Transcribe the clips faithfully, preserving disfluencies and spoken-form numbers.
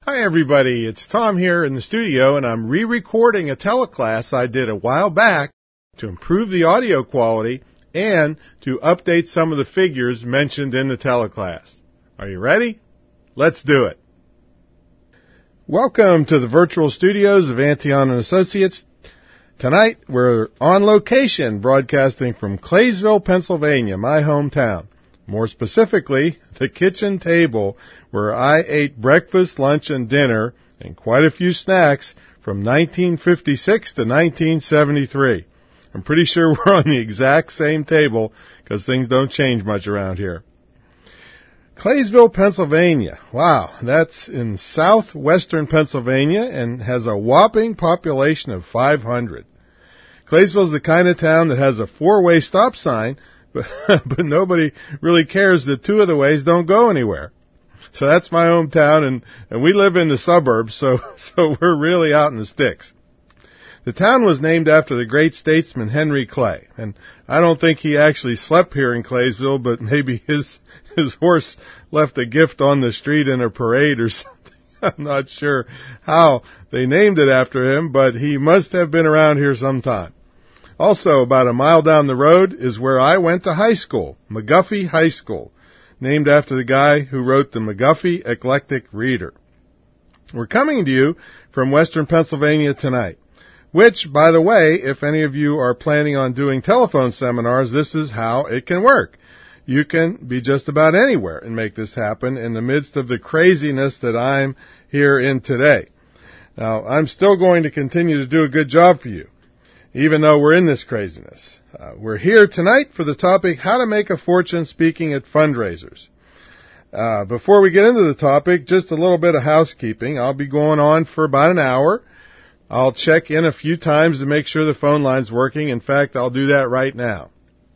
Hi everybody, it's Tom here in the studio, and I'm re-recording a teleclass I did a while back to improve the audio quality and to update some of the figures mentioned in the teleclass. Are you ready? Let's do it. Welcome to the virtual studios of Antion and Associates. Tonight we're on location broadcasting from Claysville, Pennsylvania, my hometown. More specifically, the kitchen table where I ate breakfast, lunch, and dinner, and quite a few snacks from nineteen fifty-six to nineteen seventy-three. I'm pretty sure we're on the exact same table because things don't change much around here. Claysville, Pennsylvania. Wow, that's in southwestern Pennsylvania and has a whopping population of five hundred. Claysville is the kind of town that has a four-way stop sign, but, but nobody really cares that two of the ways don't go anywhere. So that's my hometown, and, and we live in the suburbs, so, so we're really out in the sticks. The town was named after the great statesman Henry Clay, and I don't think he actually slept here in Claysville, but maybe his his horse left a gift on the street in a parade or something. I'm not sure how they named it after him, but he must have been around here sometime. Also, about a mile down the road is where I went to high school, McGuffey High School, named after the guy who wrote the McGuffey Eclectic Reader. We're coming to you from western Pennsylvania tonight, which, by the way, if any of you are planning on doing telephone seminars, this is how it can work. You can be just about anywhere and make this happen in the midst of the craziness that I'm here in today. Now, I'm still going to continue to do a good job for you, even though we're in this craziness. Uh, we're here tonight for the topic, how to make a fortune speaking at fundraisers. Uh, before we get into the topic, just a little bit of housekeeping. I'll be going on for about an hour. I'll check in a few times to make sure the phone line's working. In fact, I'll do that right now.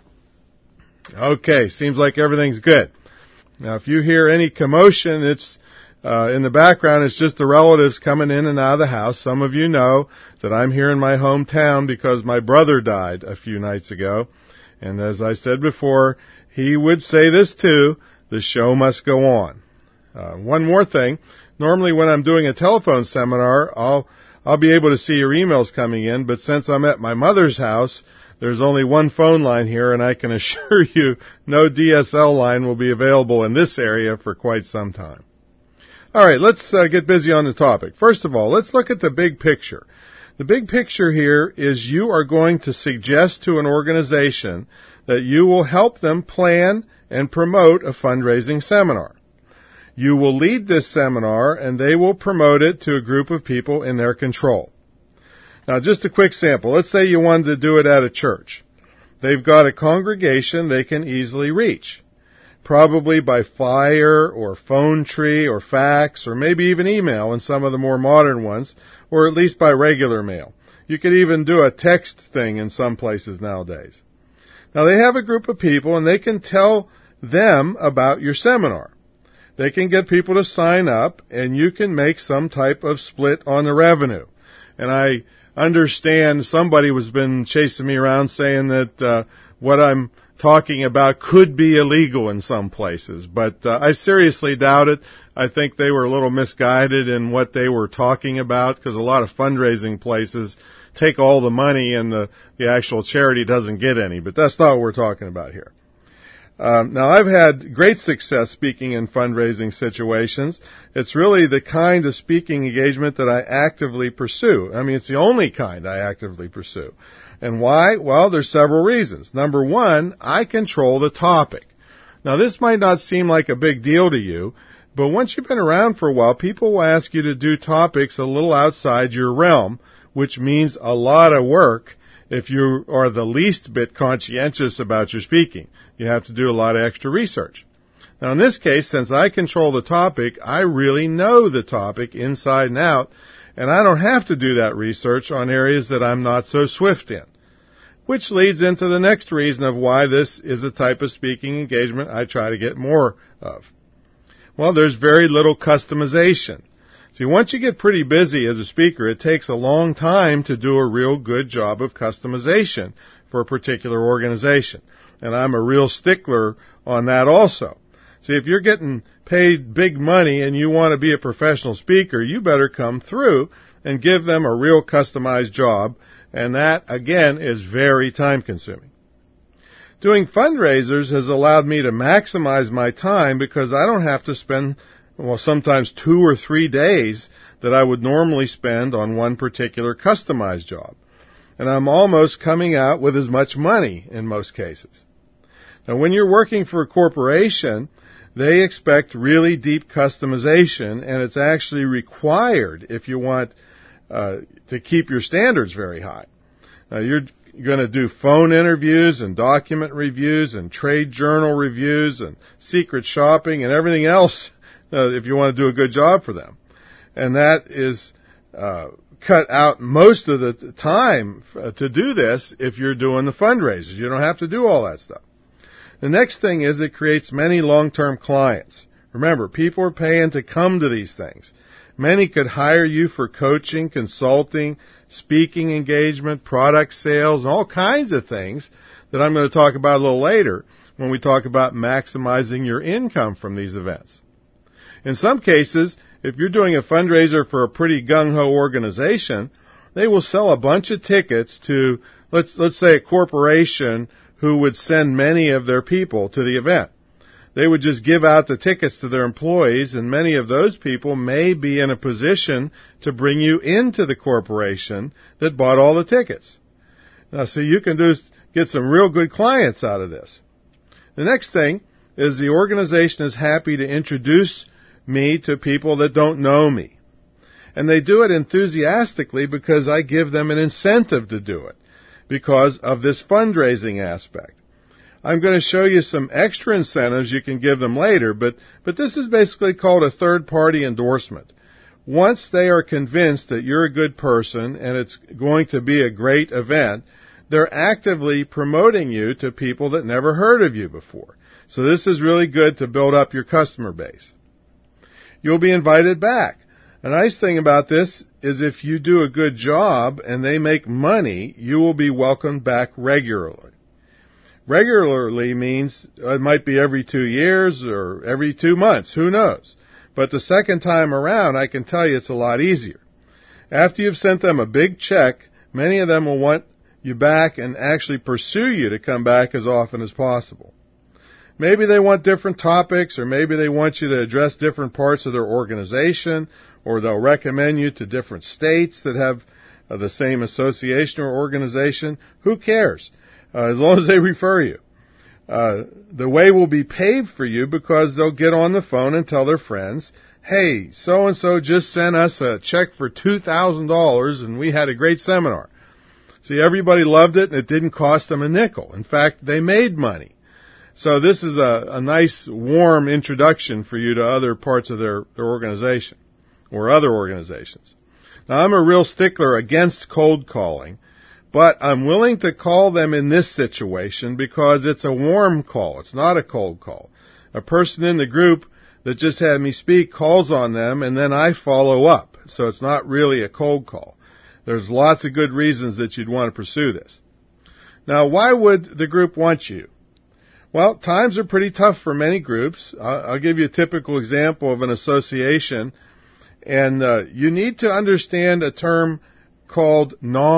Okay, seems like everything's good. Now, if you hear any commotion, it's uh, in the background, it's just the relatives coming in and out of the house. Some of you know that I'm here in my hometown because my brother died a few nights ago. And as I said before, he would say this too, the show must go on. Uh, one more thing, normally when I'm doing a telephone seminar, I'll, I'll be able to see your emails coming in, but since I'm at my mother's house, there's only one phone line here, and I can assure you no D S L line will be available in this area for quite some time. All right, let's uh, get busy on the topic. First of all, let's look at the big picture. The big picture here is you are going to suggest to an organization that you will help them plan and promote a fundraising seminar. You will lead this seminar, and they will promote it to a group of people in their control. Now, just a quick sample. Let's say you wanted to do it at a church. They've got a congregation they can easily reach, probably by flyer or phone tree or fax or maybe even email in some of the more modern ones, or at least by regular mail. You could even do a text thing in some places nowadays. Now, they have a group of people, and they can tell them about your seminar. They can get people to sign up, and you can make some type of split on the revenue. And I understand somebody has been chasing me around saying that uh, what I'm talking about could be illegal in some places, but uh, I seriously doubt it. I think they were a little misguided in what they were talking about because a lot of fundraising places take all the money and the, the actual charity doesn't get any, but that's not what we're talking about here. Um, now, I've had great success speaking in fundraising situations. It's really the kind of speaking engagement that I actively pursue. I mean, it's the only kind I actively pursue. And why? Well, there's several reasons. Number one, I control the topic. Now, this might not seem like a big deal to you, but once you've been around for a while, people will ask you to do topics a little outside your realm, which means a lot of work if you are the least bit conscientious about your speaking. You have to do a lot of extra research. Now, in this case, since I control the topic, I really know the topic inside and out, and I don't have to do that research on areas that I'm not so swift in. Which leads into the next reason of why this is a type of speaking engagement I try to get more of. Well, there's very little customization. See, once you get pretty busy as a speaker, it takes a long time to do a real good job of customization for a particular organization. And I'm a real stickler on that also. See, if you're getting paid big money and you want to be a professional speaker, you better come through and give them a real customized job. And that, again, is very time-consuming. Doing fundraisers has allowed me to maximize my time because I don't have to spend, well, sometimes two or three days that I would normally spend on one particular customized job. And I'm almost coming out with as much money in most cases. Now, when you're working for a corporation, they expect really deep customization, and it's actually required if you want uh, to keep your standards very high. Now, you're going to do phone interviews and document reviews and trade journal reviews and secret shopping and everything else uh, if you want to do a good job for them. And that is uh, cut out most of the time uh, to do this if you're doing the fundraisers. You don't have to do all that stuff. The next thing is it creates many long-term clients. Remember, people are paying to come to these things. Many could hire you for coaching, consulting, speaking engagement, product sales, and all kinds of things that I'm going to talk about a little later when we talk about maximizing your income from these events. In some cases, if you're doing a fundraiser for a pretty gung-ho organization, they will sell a bunch of tickets to, let's, let's say, a corporation who would send many of their people to the event. They would just give out the tickets to their employees, and many of those people may be in a position to bring you into the corporation that bought all the tickets. Now, so you can do, get some real good clients out of this. The next thing is the organization is happy to introduce me to people that don't know me. And they do it enthusiastically because I give them an incentive to do it because of this fundraising aspect. I'm going to show you some extra incentives you can give them later, but, but this is basically called a third-party endorsement. Once they are convinced that you're a good person and it's going to be a great event, they're actively promoting you to people that never heard of you before. So this is really good to build up your customer base. You'll be invited back. A nice thing about this is if you do a good job and they make money, you will be welcomed back regularly. Regularly means it might be every two years or every two months. Who knows? But the second time around, I can tell you it's a lot easier. After you've sent them a big check, many of them will want you back and actually pursue you to come back as often as possible. Maybe they want different topics, or maybe they want you to address different parts of their organization, or they'll recommend you to different states that have uh, the same association or organization. Who cares? Uh, as long as they refer you. Uh, the way will be paved for you because they'll get on the phone and tell their friends, hey, so-and-so just sent us a check for two thousand dollars and we had a great seminar. See, everybody loved it and it didn't cost them a nickel. In fact, they made money. So this is a, a nice, warm introduction for you to other parts of their, their organization or other organizations. Now, I'm a real stickler against cold calling. But I'm willing to call them in this situation because it's a warm call. It's not a cold call. A person in the group that just had me speak calls on them, and then I follow up. So it's not really a cold call. There's lots of good reasons that you'd want to pursue this. Now, why would the group want you? Well, times are pretty tough for many groups. I'll give you a typical example of an association. And uh, you need to understand a term called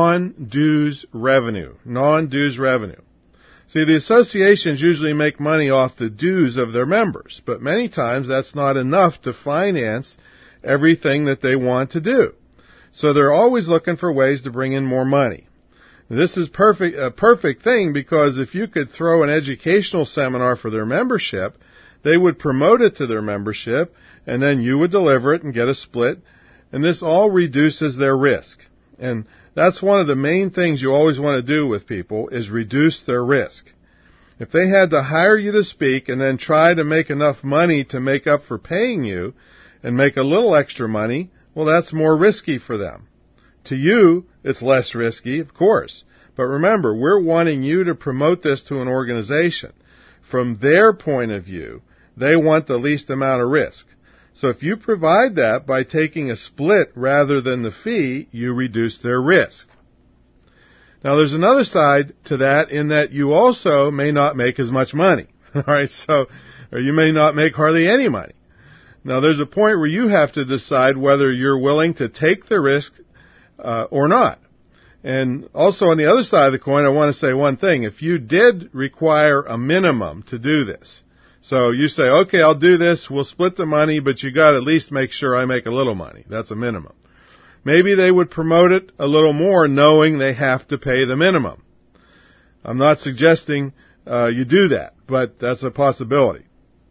non-dues revenue. Non-dues revenue. See, the associations usually make money off the dues of their members, but many times that's not enough to finance everything that they want to do. So they're always looking for ways to bring in more money. This is perfect, a perfect thing because if you could throw an educational seminar for their membership, they would promote it to their membership, and then you would deliver it and get a split, and this all reduces their risk. And that's one of the main things you always want to do with people is reduce their risk. If they had to hire you to speak and then try to make enough money to make up for paying you and make a little extra money, well, that's more risky for them. To you, it's less risky, of course. But remember, we're wanting you to promote this to an organization. From their point of view, they want the least amount of risk. So if you provide that by taking a split rather than the fee, you reduce their risk. Now there's another side to that in that you also may not make as much money. All right, so or you may not make hardly any money. Now, there's a point where you have to decide whether you're willing to take the risk uh, or not. And also on the other side of the coin, I want to say one thing. If you did require a minimum to do this, so you say, okay, I'll do this, we'll split the money, but you got to at least make sure I make a little money. That's a minimum. Maybe they would promote it a little more knowing they have to pay the minimum. I'm not suggesting uh, you do that, but that's a possibility.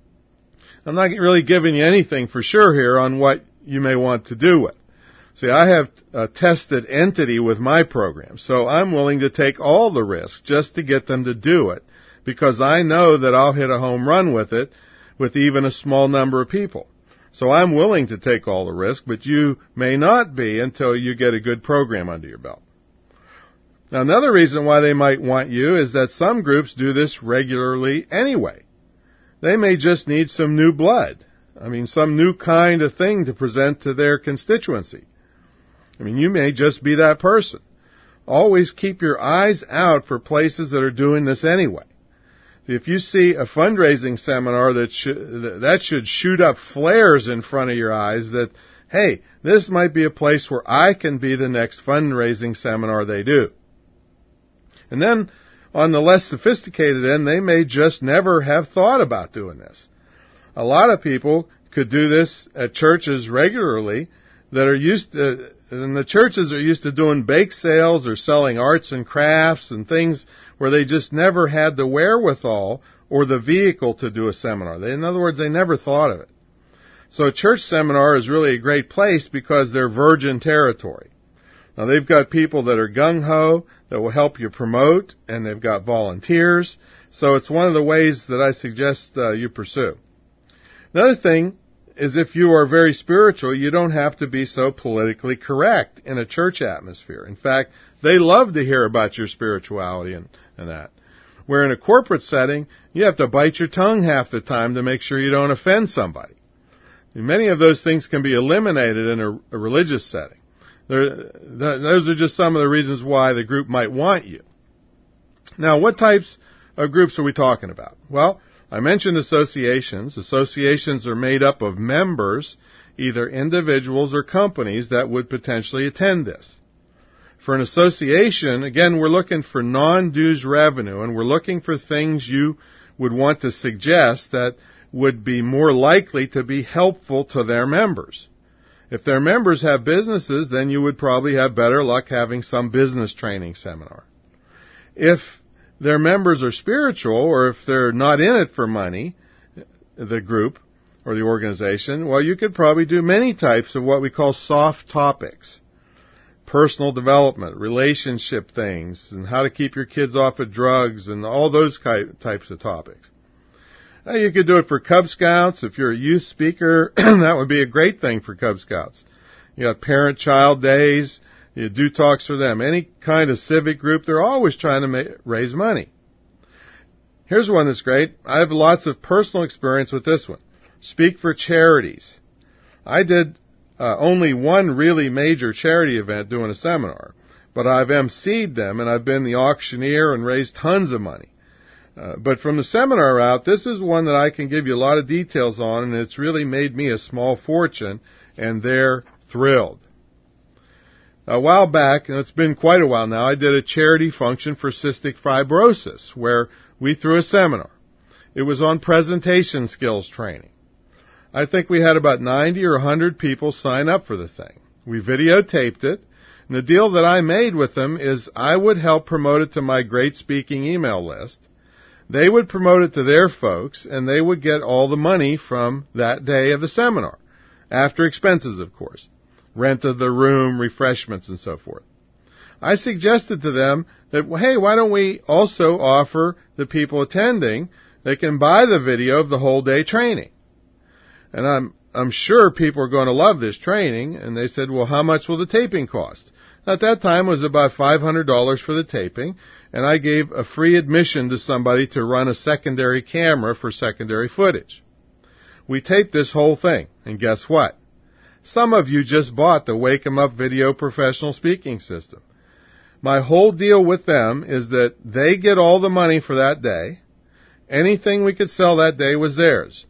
I'm not really giving you anything for sure here on what you may want to do with. See, I have a tested entity with my program, so I'm willing to take all the risk just to get them to do it, because I know that I'll hit a home run with it with even a small number of people. So I'm willing to take all the risk, but you may not be until you get a good program under your belt. Now, another reason why they might want you is that some groups do this regularly anyway. They may just need some new blood. I mean, some new kind of thing to present to their constituency. I mean, you may just be that person. Always keep your eyes out for places that are doing this anyway. If you see a fundraising seminar that should, that should shoot up flares in front of your eyes that, hey, this might be a place where I can be the next fundraising seminar they do. And then, on the less sophisticated end, they may just never have thought about doing this. A lot of people could do this at churches regularly that are used to, and the churches are used to doing bake sales or selling arts and crafts and things where they just never had the wherewithal or the vehicle to do a seminar. They, in other words, they never thought of it. So a church seminar is really a great place because they're virgin territory. Now, they've got people that are gung-ho that will help you promote, and they've got volunteers. So it's one of the ways that I suggest uh, you pursue. Another thing is if you are very spiritual, you don't have to be so politically correct in a church atmosphere. In fact, they love to hear about your spirituality and, and that. Where in a corporate setting, you have to bite your tongue half the time to make sure you don't offend somebody. And many of those things can be eliminated in a, a religious setting. There, those are just some of the reasons why the group might want you. Now, what types of groups are we talking about? Well, I mentioned associations. Associations are made up of members, either individuals or companies that would potentially attend this. For an association, again, we're looking for non-dues revenue, and we're looking for things you would want to suggest that would be more likely to be helpful to their members. If their members have businesses, then you would probably have better luck having some business training seminar. If their members are spiritual, or if they're not in it for money, the group or the organization, well, you could probably do many types of what we call soft topics. Personal development, relationship things, and how to keep your kids off of drugs, and all those types of topics. Now, you could do it for Cub Scouts. If you're a youth speaker, that would be a great thing for Cub Scouts. You got parent-child days. You do talks for them. Any kind of civic group, they're always trying to ma- raise money. Here's one that's great. I have lots of personal experience with this one. Speak for charities. I did uh, only one really major charity event doing a seminar, but I've emceed them, and I've been the auctioneer and raised tons of money. Uh, but from the seminar route, this is one that I can give you a lot of details on, and it's really made me a small fortune, and they're thrilled. A while back, and it's been quite a while now, I did a charity function for cystic fibrosis, where we threw a seminar. It was on presentation skills training. I think we had about ninety or one hundred people sign up for the thing. We videotaped it, and the deal that I made with them is I would help promote it to my great speaking email list. They would promote it to their folks, and they would get all the money from that day of the seminar, after expenses, of course, rent of the room, refreshments, and so forth. I suggested to them that, well, hey, why don't we also offer the people attending, they can buy the video of the whole day training. And I'm I'm sure people are going to love this training, and they said, well, how much will the taping cost? At that time, it was about five hundred dollars for the taping, and I gave a free admission to somebody to run a secondary camera for secondary footage. We taped this whole thing, and guess what? Some of you just bought the Wake 'em Up Video Professional Speaking System. My whole deal with them is that they get all the money for that day. Anything we could sell that day was theirs.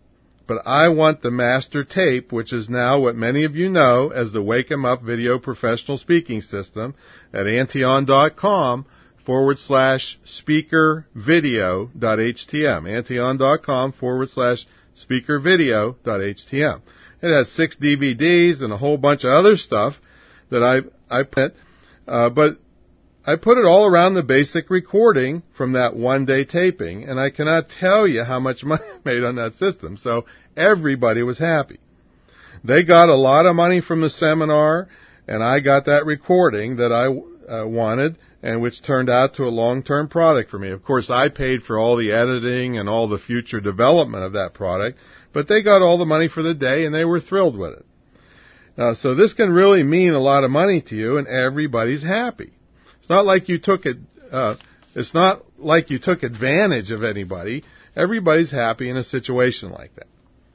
but I want the master tape, which is now what many of you know as the Wake 'em Up Video Professional Speaking System at Antion.com forward slash speaker video dot htm. Antion.com forward slash speaker video dot htm. It has six D V Ds and a whole bunch of other stuff that I, I put, uh, but I put it all around the basic recording from that one-day taping, and I cannot tell you how much money I made on that system. So everybody was happy. They got a lot of money from the seminar, and I got that recording that I uh, wanted, and which turned out to a long-term product for me. Of course, I paid for all the editing and all the future development of that product, but they got all the money for the day, and they were thrilled with it. Uh, so this can really mean a lot of money to you, and everybody's happy. It's not like you took it. Uh, it's not like you took advantage of anybody. Everybody's happy in a situation like that.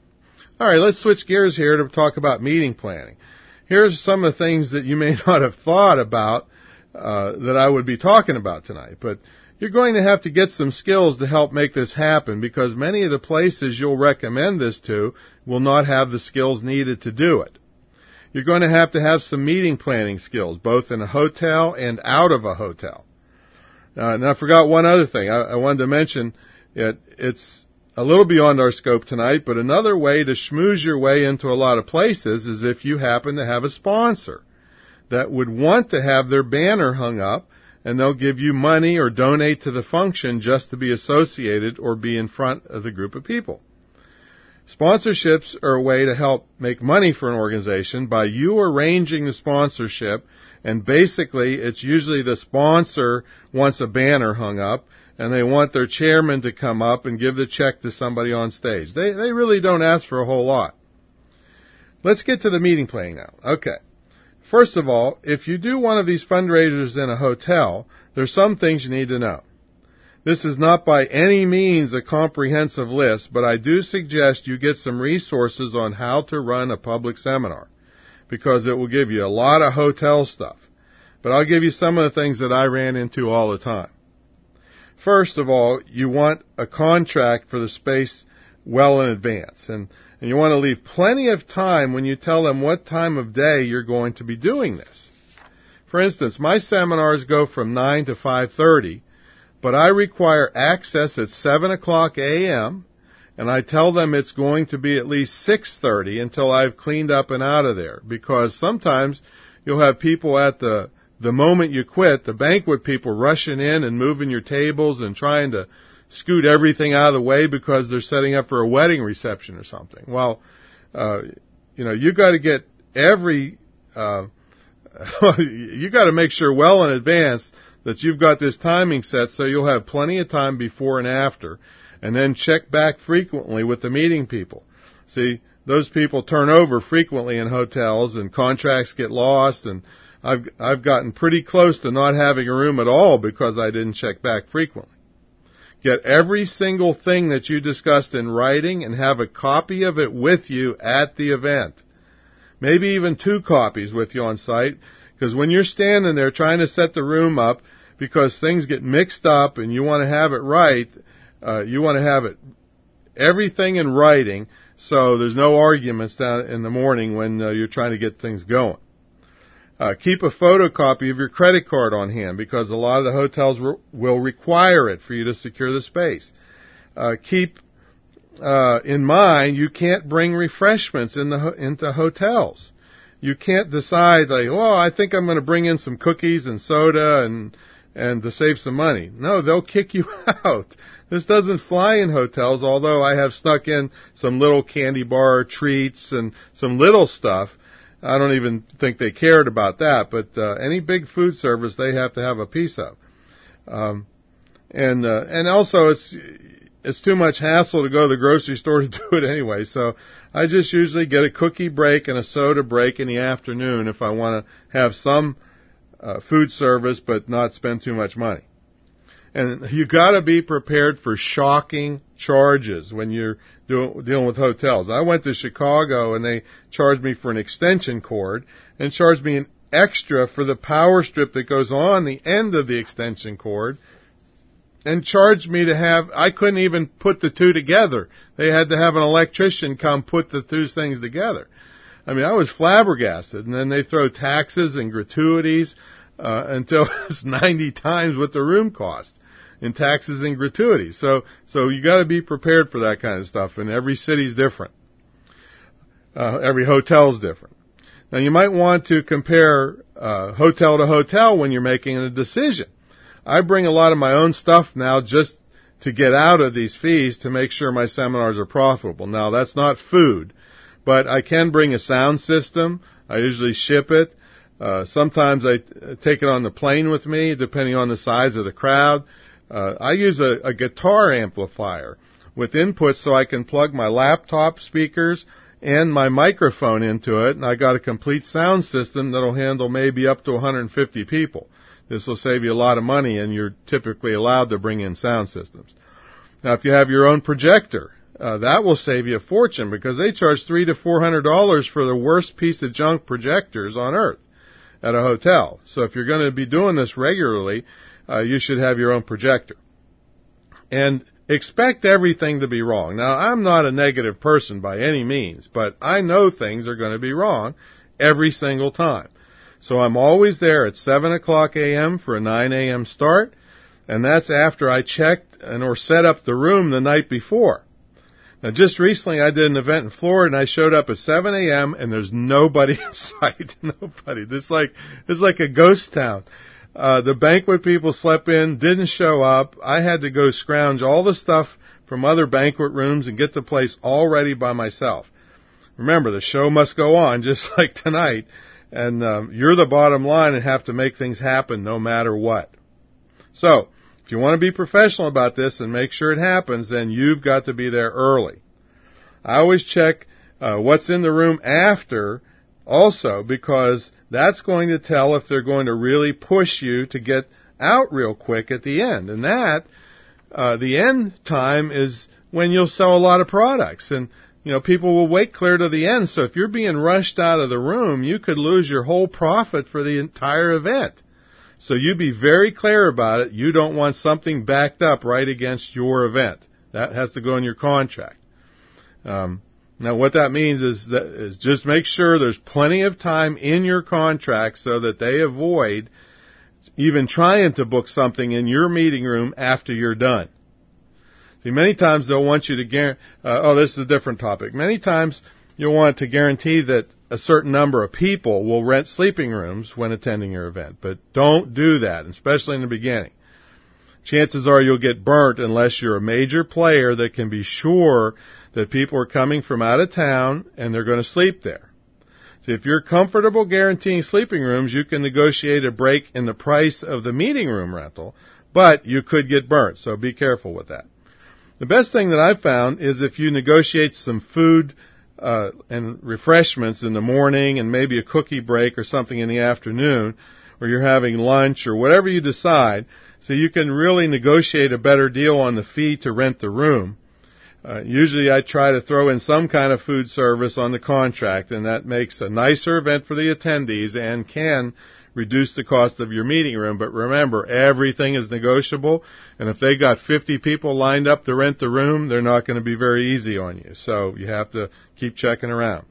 All right, let's switch gears here to talk about meeting planning. Here's some of the things that you may not have thought about uh, that I would be talking about tonight. But you're going to have to get some skills to help make this happen, because many of the places you'll recommend this to will not have the skills needed to do it. You're going to have to have some meeting planning skills, both in a hotel and out of a hotel. Uh, and I forgot one other thing. I, I wanted to mention it. It's a little beyond our scope tonight, but another way to schmooze your way into a lot of places is if you happen to have a sponsor that would want to have their banner hung up, and they'll give you money or donate to the function just to be associated or be in front of the group of people. Sponsorships are a way to help make money for an organization by you arranging the sponsorship, and basically it's usually the sponsor wants a banner hung up, and they want their chairman to come up and give the check to somebody on stage. They they really don't ask for a whole lot. Let's get to the meeting planning now. Okay. First of all, if you do one of these fundraisers in a hotel, there's some things you need to know. This is not by any means a comprehensive list, but I do suggest you get some resources on how to run a public seminar, because it will give you a lot of hotel stuff. But I'll give you some of the things that I ran into all the time. First of all, you want a contract for the space well in advance, and, and you want to leave plenty of time when you tell them what time of day you're going to be doing this. For instance, my seminars go from nine to five thirty, but I require access at seven o'clock a.m., and I tell them it's going to be at least six thirty until I've cleaned up and out of there, because sometimes you'll have people at the the moment you quit, the banquet people rushing in and moving your tables and trying to scoot everything out of the way because they're setting up for a wedding reception or something. Well, uh, you know, you got to get every, uh, you got to make sure well in advance that you've got this timing set so you'll have plenty of time before and after, and then check back frequently with the meeting people. See, those people turn over frequently in hotels, and contracts get lost, and I've I've gotten pretty close to not having a room at all because I didn't check back frequently. Get every single thing that you discussed in writing and have a copy of it with you at the event. Maybe even two copies with you on site, because when you're standing there trying to set the room up, because things get mixed up and you want to have it right, uh, you want to have it everything in writing so there's no arguments down in the morning when uh, you're trying to get things going. Uh, keep a photocopy of your credit card on hand, because a lot of the hotels re- will require it for you to secure the space. Uh, keep uh, in mind you can't bring refreshments in the ho- into hotels. You can't decide like, oh, I think I'm going to bring in some cookies and soda and and to save some money. No, they'll kick you out. This doesn't fly in hotels, although I have snuck in some little candy bar treats and some little stuff. I don't even think they cared about that, but uh, any big food service they have to have a piece of. Um, and uh, and also it's it's too much hassle to go to the grocery store to do it anyway. So I just usually get a cookie break and a soda break in the afternoon if I want to have some uh, food service but not spend too much money. And you got to be prepared for shocking charges when you're do, dealing with hotels. I went to Chicago and they charged me for an extension cord and charged me an extra for the power strip that goes on the end of the extension cord. and charged me to have, I couldn't even put the two together. They had to have an electrician come put the two things together. I mean, I was flabbergasted. And then they throw taxes and gratuities uh, until it's ninety times what the room cost in taxes and gratuities. So, so you got to be prepared for that kind of stuff. And every city's different. Uh, every hotel's different. Now, you might want to compare uh, hotel to hotel when you're making a decision. I bring a lot of my own stuff now just to get out of these fees to make sure my seminars are profitable. Now, that's not food, but I can bring a sound system. I usually ship it. Uh, sometimes I take it on the plane with me, depending on the size of the crowd. Uh, I use a, a guitar amplifier with inputs so I can plug my laptop speakers and my microphone into it, and I got a complete sound system that'll handle maybe up to one hundred fifty people. This will save you a lot of money, and you're typically allowed to bring in sound systems. Now, if you have your own projector, uh, that will save you a fortune because they charge three to four hundred dollars for the worst piece of junk projectors on earth at a hotel. So if you're going to be doing this regularly, uh, you should have your own projector. And expect everything to be wrong. Now, I'm not a negative person by any means, but I know things are going to be wrong every single time. So I'm always there at seven o'clock a.m. for a nine a.m. start, and that's after I checked and or set up the room the night before. Now, just recently I did an event in Florida, and I showed up at seven a.m., and there's nobody in sight. Nobody. It's like, it's like a ghost town. Uh, the banquet people slept in, didn't show up. I had to go scrounge all the stuff from other banquet rooms and get the place all ready by myself. Remember, the show must go on, just like tonight. And um, you're the bottom line and have to make things happen no matter what. So, if you want to be professional about this and make sure it happens, then you've got to be there early. I always check uh, what's in the room after also, because that's going to tell if they're going to really push you to get out real quick at the end. And that, uh, the end time is when you'll sell a lot of products. And you know, people will wait clear to the end, so if you're being rushed out of the room, you could lose your whole profit for the entire event. So you be very clear about it. You don't want something backed up right against your event. That has to go in your contract. Um, now, what that means is that is just make sure there's plenty of time in your contract so that they avoid even trying to book something in your meeting room after you're done. See, many times they'll want you to guarantee, uh, oh, this is a different topic. Many times you'll want to guarantee that a certain number of people will rent sleeping rooms when attending your event. But don't do that, especially in the beginning. Chances are you'll get burnt unless you're a major player that can be sure that people are coming from out of town and they're going to sleep there. See, if you're comfortable guaranteeing sleeping rooms, you can negotiate a break in the price of the meeting room rental, but you could get burnt, so be careful with that. The best thing that I've found is if you negotiate some food uh, and refreshments in the morning and maybe a cookie break or something in the afternoon, or you're having lunch or whatever you decide, so you can really negotiate a better deal on the fee to rent the room. Uh, usually I try to throw in some kind of food service on the contract, and that makes a nicer event for the attendees and can reduce the cost of your meeting room. But remember, everything is negotiable, and if they got fifty people lined up to rent the room, they're not going to be very easy on you. So you have to keep checking around.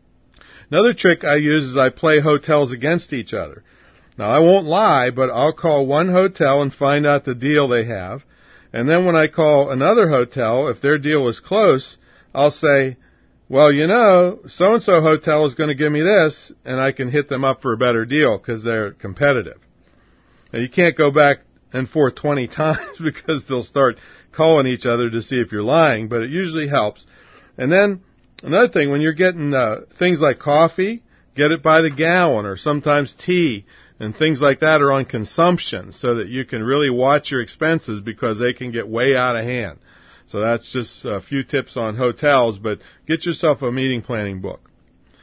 Another trick I use is I play hotels against each other. Now, I won't lie, but I'll call one hotel and find out the deal they have. And then when I call another hotel, if their deal is close, I'll say, well, you know, so-and-so hotel is going to give me this, and I can hit them up for a better deal because they're competitive. Now, you can't go back and forth twenty times because they'll start calling each other to see if you're lying, but it usually helps. And then another thing, when you're getting uh, things like coffee, get it by the gallon, or sometimes tea, and things like that are on consumption so that you can really watch your expenses because they can get way out of hand. So that's just a few tips on hotels, but get yourself a meeting planning book.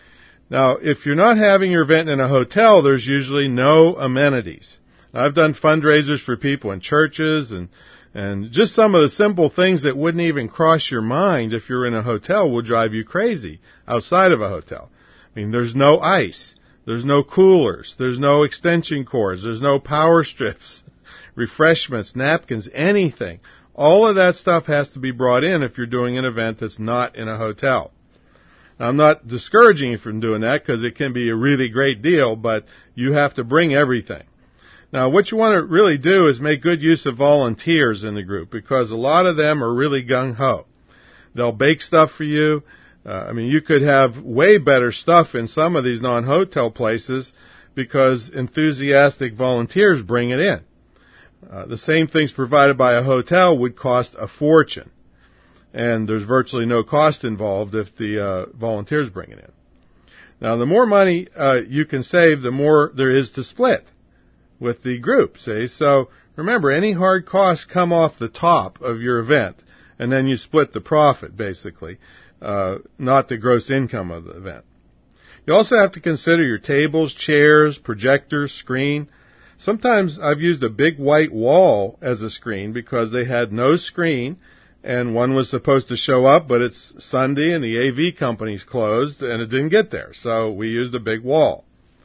Now, if you're not having your event in a hotel, there's usually no amenities. I've done fundraisers for people in churches and and just some of the simple things that wouldn't even cross your mind if you're in a hotel will drive you crazy outside of a hotel. I mean, there's no ice. There's no coolers. There's no extension cords. There's no power strips. refreshments, napkins, anything. All of that stuff has to be brought in if you're doing an event that's not in a hotel. Now, I'm not discouraging you from doing that because it can be a really great deal, but you have to bring everything. Now, what you want to really do is make good use of volunteers in the group because a lot of them are really gung-ho. They'll bake stuff for you. Uh, I mean, you could have way better stuff in some of these non-hotel places because enthusiastic volunteers bring it in. Uh, the same things provided by a hotel would cost a fortune. And there's virtually no cost involved if the uh, volunteers bring it in. Now, the more money uh, you can save, the more there is to split with the group, see? So remember, any hard costs come off the top of your event, and then you split the profit, basically, uh, not the gross income of the event. You also have to consider your tables, chairs, projectors, screen. Sometimes I've used a big white wall as a screen because they had no screen, and one was supposed to show up, but it's Sunday and the A V company's closed, and it didn't get there, so we used a big wall.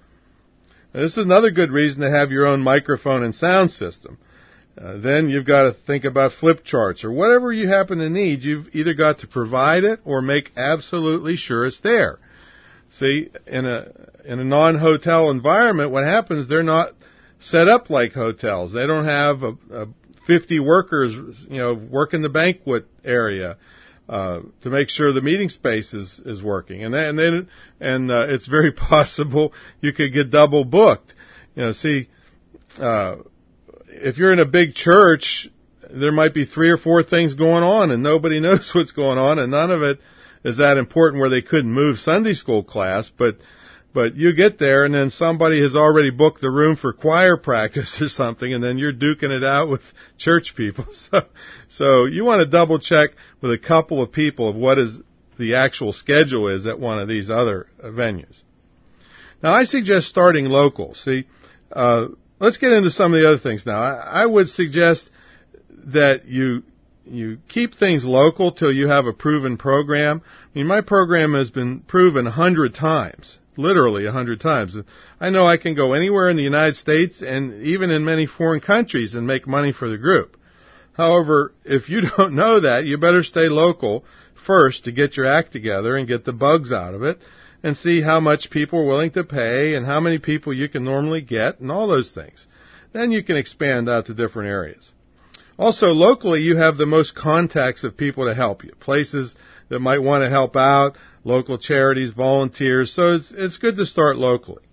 Now, this is another good reason to have your own microphone and sound system. Uh, then you've got to think about flip charts or whatever you happen to need. You've either got to provide it or make absolutely sure it's there. See, in a in a non-hotel environment, what happens, they're not set up like hotels. They don't have a, a fifty workers, you know, working the banquet area uh, to make sure the meeting space is, is working. And then, and, then, and uh, it's very possible you could get double booked. You know, see, uh, if you're in a big church, there might be three or four things going on, and nobody knows what's going on, and none of it is that important where they couldn't move Sunday school class, but But you get there, and then somebody has already booked the room for choir practice or something, and then you're duking it out with church people. So, so you want to double check with a couple of people of what is the actual schedule is at one of these other venues. Now, I suggest starting local. See, uh, let's get into some of the other things now. I, I would suggest that you you keep things local till you have a proven program. I mean, my program has been proven a hundred times. Literally a hundred times. I know I can go anywhere in the United States and even in many foreign countries and make money for the group. However, if you don't know that, you better stay local first to get your act together and get the bugs out of it and see how much people are willing to pay and how many people you can normally get and all those things. Then you can expand out to different areas. Also, locally, you have the most contacts of people to help you, places that might want to help out, local charities, volunteers, so it's, it's good to start locally.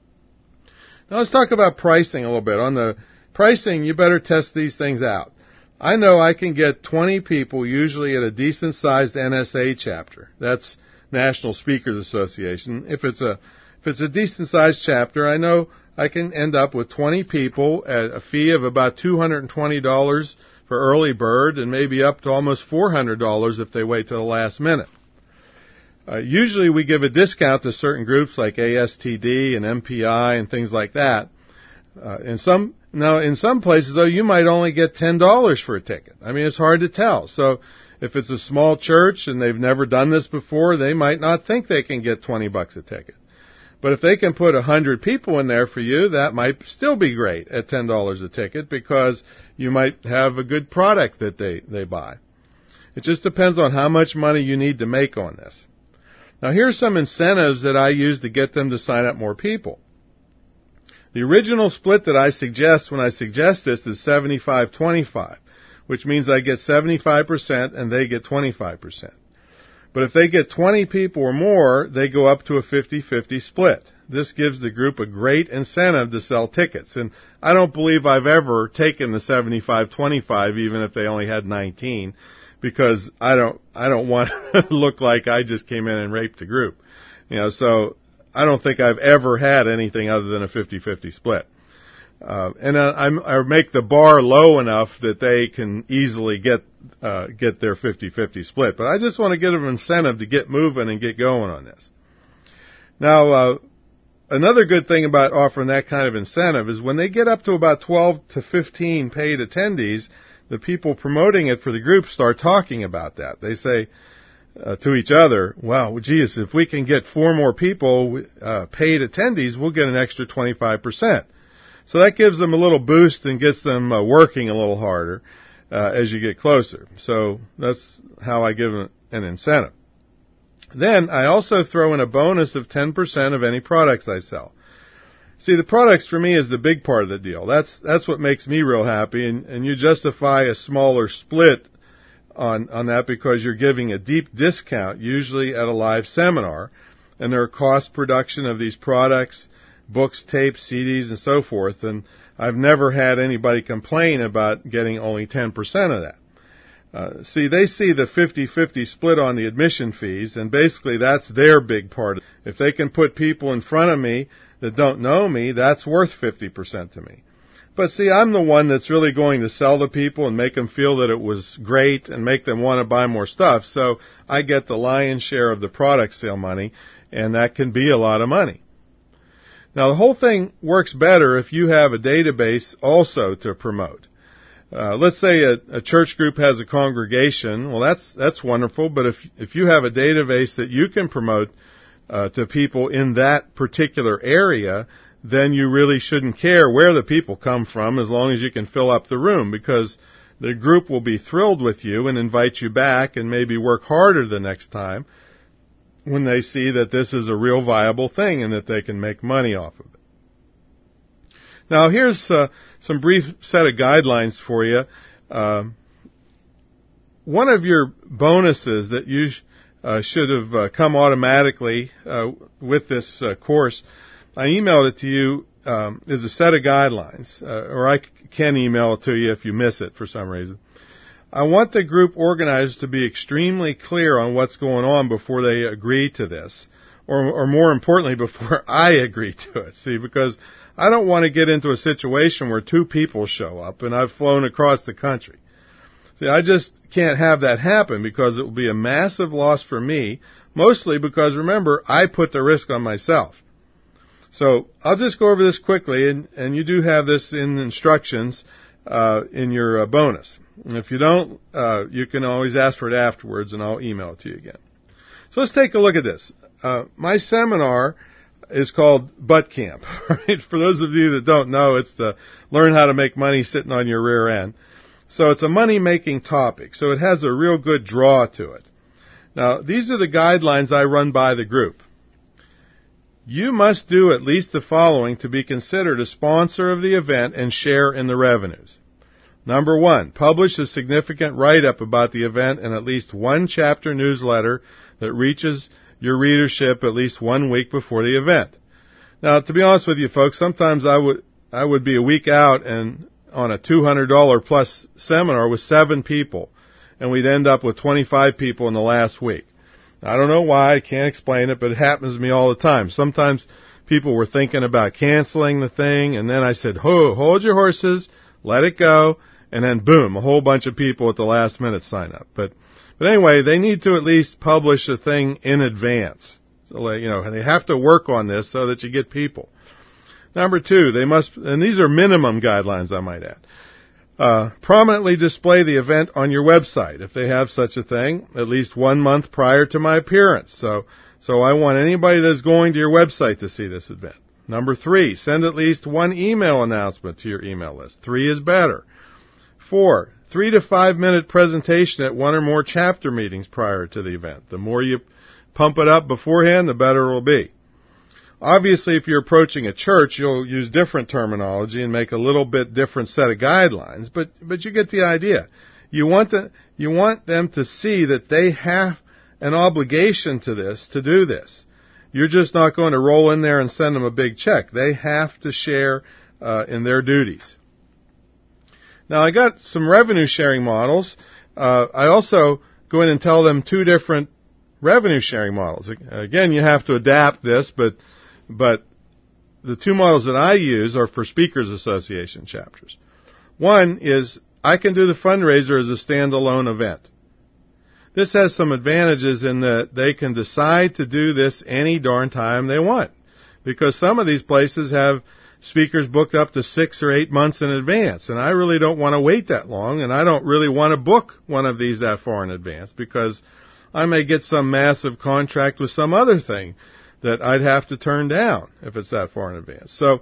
Now let's talk about pricing a little bit. On the pricing, you better test these things out. I know I can get twenty people usually at a decent-sized N S A chapter. That's National Speakers Association. If it's a if it's a decent-sized chapter, I know I can end up with twenty people at a fee of about two hundred twenty dollars for early bird and maybe up to almost four hundred dollars if they wait till the last minute. Uh, usually we give a discount to certain groups like A S T D and M P I and things like that. Uh, in some now in some places though you might only get ten dollars for a ticket. I mean, it's hard to tell. So if it's a small church and they've never done this before, they might not think they can get twenty bucks a ticket. But if they can put a hundred people in there for you, that might still be great at ten dollars a ticket because you might have a good product that they, they buy. It just depends on how much money you need to make on this. Now, here's some incentives that I use to get them to sign up more people. The original split that I suggest when I suggest this is seventy-five twenty-five, which means I get seventy-five percent and they get twenty-five percent. But if they get twenty people or more, they go up to a fifty-fifty split. This gives the group a great incentive to sell tickets. And I don't believe I've ever taken the seventy-five twenty-five, even if they only had nineteen. Because I don't, I don't want to look like I just came in and raped the group. You know, so I don't think I've ever had anything other than a fifty-fifty split. Uh, and I, I make the bar low enough that they can easily get, uh, get their fifty-fifty split. But I just want to give them an incentive to get moving and get going on this. Now, uh, another good thing about offering that kind of incentive is when they get up to about twelve to fifteen paid attendees, the people promoting it for the group start talking about that. They say uh, to each other, wow, geez, if we can get four more people uh, paid attendees, we'll get an extra twenty-five percent. So that gives them a little boost and gets them uh, working a little harder uh, as you get closer. So that's how I give them an incentive. Then I also throw in a bonus of ten percent of any products I sell. See, the products for me is the big part of the deal. That's that's what makes me real happy, and, and you justify a smaller split on on that because you're giving a deep discount, usually at a live seminar, and there are cost production of these products, books, tapes, C Ds, and so forth, and I've never had anybody complain about getting only ten percent of that. Uh, see, they see the fifty-fifty split on the admission fees, and basically that's their big part. If they can put people in front of me that don't know me, that's worth fifty percent to me. But see, I'm the one that's really going to sell the people and make them feel that it was great and make them want to buy more stuff, so I get the lion's share of the product sale money, and that can be a lot of money. Now, the whole thing works better if you have a database also to promote. Uh, let's say a, a church group has a congregation. Well, that's that's wonderful, but if if you have a database that you can promote uh, to people in that particular area, then you really shouldn't care where the people come from as long as you can fill up the room, because the group will be thrilled with you and invite you back and maybe work harder the next time when they see that this is a real viable thing and that they can make money off of it. Now, here's uh, some brief set of guidelines for you. Uh, one of your bonuses that you sh- uh, should have uh, come automatically uh, with this uh, course, I emailed it to you, um, is a set of guidelines, uh, or I c- can email it to you if you miss it for some reason. I want the group organizers to be extremely clear on what's going on before they agree to this, or, or more importantly, before I agree to it. See, because I don't want to get into a situation where two people show up and I've flown across the country. See, I just can't have that happen because it will be a massive loss for me, mostly because, remember, I put the risk on myself. So I'll just go over this quickly, and, and you do have this in instructions uh, in your uh, bonus. And if you don't, uh, you can always ask for it afterwards, and I'll email it to you again. So let's take a look at this. Uh, my seminar is called Butt Camp. Right? For those of you that don't know, it's to learn how to make money sitting on your rear end. So it's a money-making topic, so it has a real good draw to it. Now, these are the guidelines I run by the group. You must do at least the following to be considered a sponsor of the event and share in the revenues. Number one, publish a significant write-up about the event in at least one chapter newsletter that reaches your readership at least one week before the event. Now, to be honest with you folks, sometimes I would I would be a week out and on a two hundred dollars plus seminar with seven people, and we'd end up with twenty-five people in the last week. I don't know why, I can't explain it, but it happens to me all the time. Sometimes people were thinking about canceling the thing, and then I said, Ho, hold your horses, let it go, and then boom, a whole bunch of people at the last minute sign up. But But anyway, they need to at least publish a thing in advance. So, you know, they have to work on this so that you get people. Number two, they must, and these are minimum guidelines, I might add, uh, prominently display the event on your website, if they have such a thing, at least one month prior to my appearance. So, so I want anybody that's going to your website to see this event. Number three, send at least one email announcement to your email list. Three is better. Four, three to five minute presentation at one or more chapter meetings prior to the event. The more you pump it up beforehand, the better it will be. Obviously, if you're approaching a church, you'll use different terminology and make a little bit different set of guidelines, but but you get the idea. You want the, you want them to see that they have an obligation to this, to do this. You're just not going to roll in there and send them a big check. They have to share uh, in their duties. Now, I got some revenue sharing models. Uh, I also go in and tell them two different revenue sharing models. Again, you have to adapt this, but but the two models that I use are for Speakers Association chapters. One is I can do the fundraiser as a standalone event. This has some advantages in that they can decide to do this any darn time they want, because some of these places have speakers booked up to six or eight months in advance, and I really don't want to wait that long, and I don't really want to book one of these that far in advance, because I may get some massive contract with some other thing that I'd have to turn down if it's that far in advance. So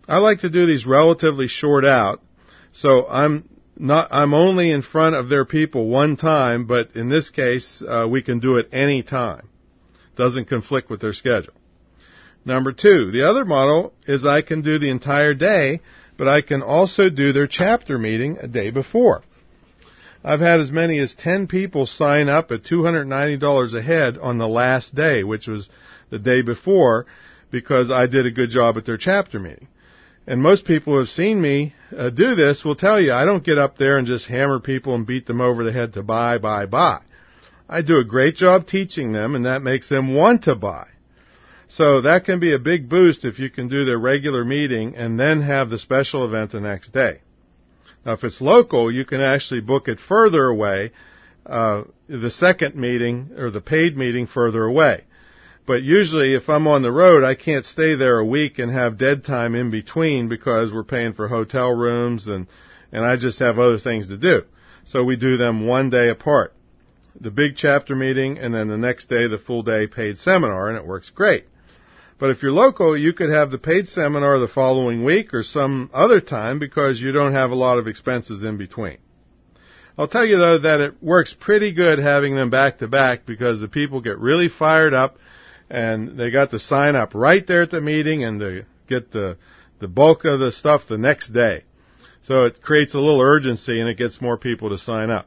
I like to do these relatively short out, so I'm not, I'm only in front of their people one time, but in this case, uh, we can do it any time. Doesn't conflict with their schedule. Number two, the other model is I can do the entire day, but I can also do their chapter meeting a day before. I've had as many as ten people sign up at two hundred ninety dollars a head on the last day, which was the day before, because I did a good job at their chapter meeting. And most people who have seen me uh, do this will tell you I don't get up there and just hammer people and beat them over the head to buy, buy, buy. I do a great job teaching them, and that makes them want to buy. So that can be a big boost if you can do their regular meeting and then have the special event the next day. Now, if it's local, you can actually book it further away, uh, the second meeting or the paid meeting further away. But usually if I'm on the road, I can't stay there a week and have dead time in between because we're paying for hotel rooms and, and I just have other things to do. So we do them one day apart. The big chapter meeting and then the next day the full day paid seminar, and it works great. But if you're local, you could have the paid seminar the following week or some other time because you don't have a lot of expenses in between. I'll tell you, though, that it works pretty good having them back to back because the people get really fired up and they got to sign up right there at the meeting and they get the, the bulk of the stuff the next day. So it creates a little urgency and it gets more people to sign up.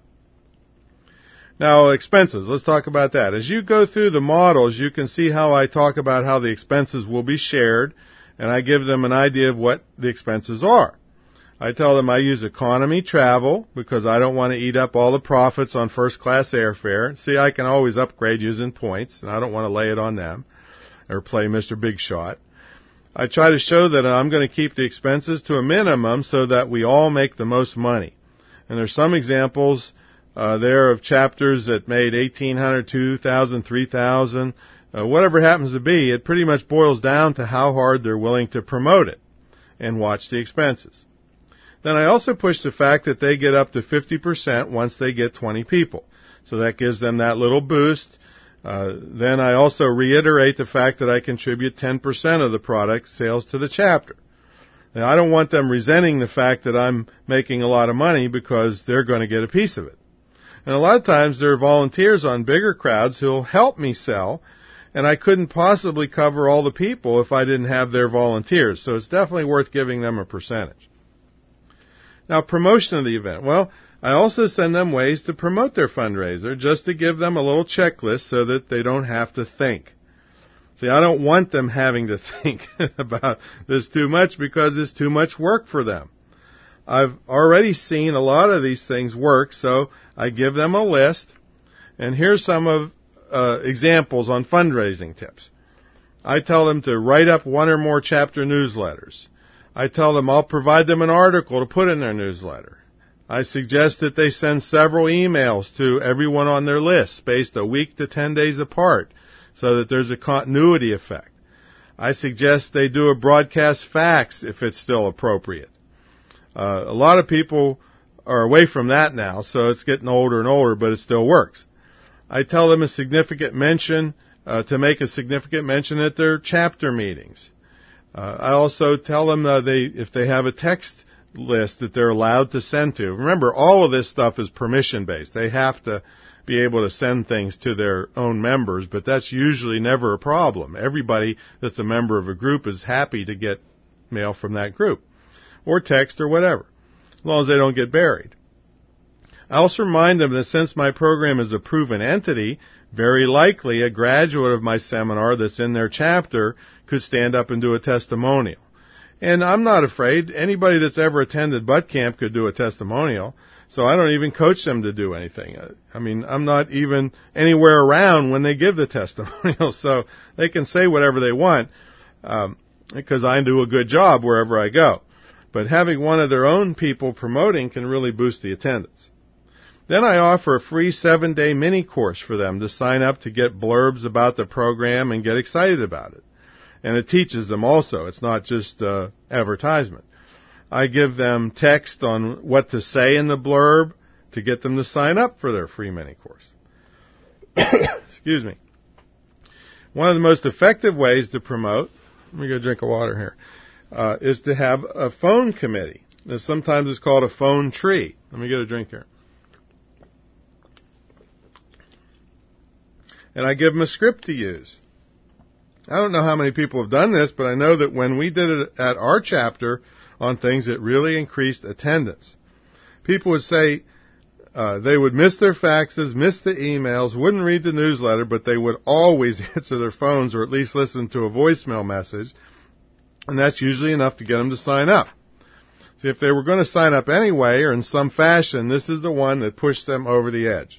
Now, expenses. Let's talk about that. As you go through the models, you can see how I talk about how the expenses will be shared, and I give them an idea of what the expenses are. I tell them I use economy travel because I don't want to eat up all the profits on first-class airfare. See, I can always upgrade using points, and I don't want to lay it on them or play Mister Big Shot. I try to show that I'm going to keep the expenses to a minimum so that we all make the most money. And there's some examples Uh, there of chapters that made eighteen hundred, two thousand, three thousand, uh, whatever it happens to be. It pretty much boils down to how hard they're willing to promote it and watch the expenses. Then I also push the fact that they get up to fifty percent once they get twenty people. So that gives them that little boost. Uh, then I also reiterate the fact that I contribute ten percent of the product sales to the chapter. Now, I don't want them resenting the fact that I'm making a lot of money because they're going to get a piece of it. And a lot of times there are volunteers on bigger crowds who'll help me sell, and I couldn't possibly cover all the people if I didn't have their volunteers. So it's definitely worth giving them a percentage. Now, promotion of the event. Well, I also send them ways to promote their fundraiser just to give them a little checklist so that they don't have to think. See, I don't want them having to think about this too much because it's too much work for them. I've already seen a lot of these things work, so I give them a list, and here's some of uh, examples on fundraising tips. I tell them to write up one or more chapter newsletters. I tell them I'll provide them an article to put in their newsletter. I suggest that they send several emails to everyone on their list, spaced a week to ten days apart, so that there's a continuity effect. I suggest they do a broadcast fax if it's still appropriate. Uh, a lot of people are away from that now, so it's getting older and older, but it still works. I tell them a significant mention, uh, to make a significant mention at their chapter meetings. Uh, I also tell them uh, they, if they have a text list that they're allowed to send to. Remember, all of this stuff is permission-based. They have to be able to send things to their own members, but that's usually never a problem. Everybody that's a member of a group is happy to get mail from that group, or text or whatever, as long as they don't get buried. I also remind them that since my program is a proven entity, very likely a graduate of my seminar that's in their chapter could stand up and do a testimonial. And I'm not afraid. Anybody that's ever attended Butt Camp could do a testimonial, so I don't even coach them to do anything. I mean, I'm not even anywhere around when they give the testimonial, so they can say whatever they want, um, because I do a good job wherever I go. But having one of their own people promoting can really boost the attendance. Then I offer a free seven-day mini course for them to sign up to get blurbs about the program and get excited about it. And it teaches them also. It's not just uh, advertisement. I give them text on what to say in the blurb to get them to sign up for their free mini course. Excuse me. One of the most effective ways to promote, let me go drink of water here. uh, is to have a phone committee. Now, sometimes it's called a phone tree. Let me get a drink here. And I give them a script to use. I don't know how many people have done this, but I know that when we did it at our chapter on things, it really increased attendance. People would say uh, they would miss their faxes, miss the emails, wouldn't read the newsletter, but they would always answer their phones or at least listen to a voicemail message, and that's usually enough to get them to sign up. See, if they were going to sign up anyway or in some fashion, this is the one that pushed them over the edge.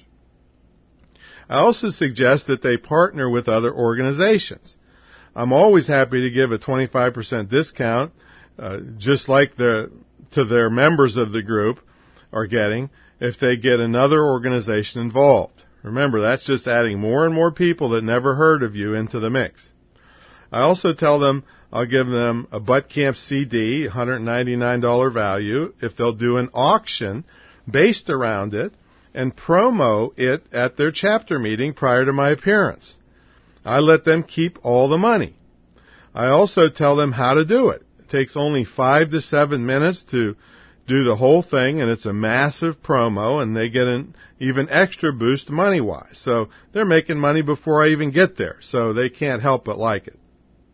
I also suggest that they partner with other organizations. I'm always happy to give a twenty-five percent discount, uh, just like the, to their members of the group are getting, if they get another organization involved. Remember, that's just adding more and more people that never heard of you into the mix. I also tell them I'll give them a Butt Camp C D, one hundred ninety-nine dollars value, if they'll do an auction based around it and promo it at their chapter meeting prior to my appearance. I let them keep all the money. I also tell them how to do it. It takes only five to seven minutes to do the whole thing, and it's a massive promo, and they get an even extra boost money-wise. So they're making money before I even get there, so they can't help but like it.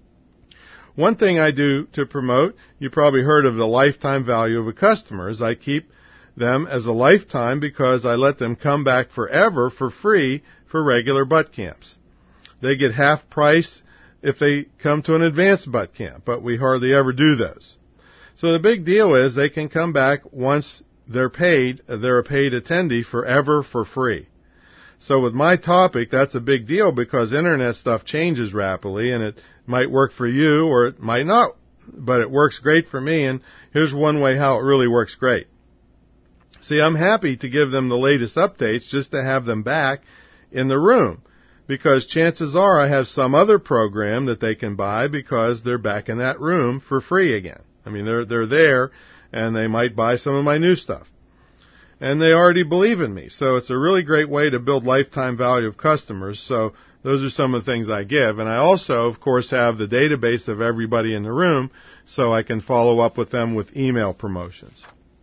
One thing I do to promote, you probably heard of the lifetime value of a customer, is I keep them as a lifetime because I let them come back forever for free for regular butt camps. They get half price if they come to an advanced butt camp, but we hardly ever do those. So the big deal is they can come back once they're paid, they're a paid attendee forever for free. So with my topic, that's a big deal because internet stuff changes rapidly, and it might work for you or it might not, but it works great for me, and here's one way how it really works great. See, I'm happy to give them the latest updates just to have them back in the room, because chances are I have some other program that they can buy because they're back in that room for free again. I mean, they're they're there, and they might buy some of my new stuff. And they already believe in me, so it's a really great way to build lifetime value of customers. So those are some of the things I give. And I also, of course, have the database of everybody in the room, so I can follow up with them with email promotions.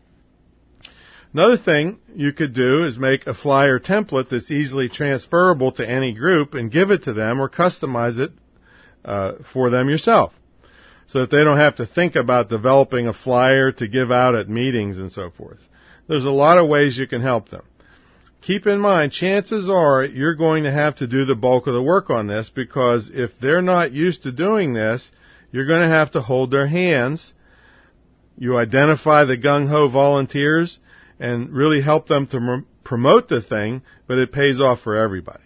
Another thing you could do is make a flyer template that's easily transferable to any group and give it to them or customize it uh, for them yourself so that they don't have to think about developing a flyer to give out at meetings and so forth. There's a lot of ways you can help them. Keep in mind, chances are you're going to have to do the bulk of the work on this because if they're not used to doing this, you're going to have to hold their hands. You identify the gung-ho volunteers and really help them to m- promote the thing, but it pays off for everybody.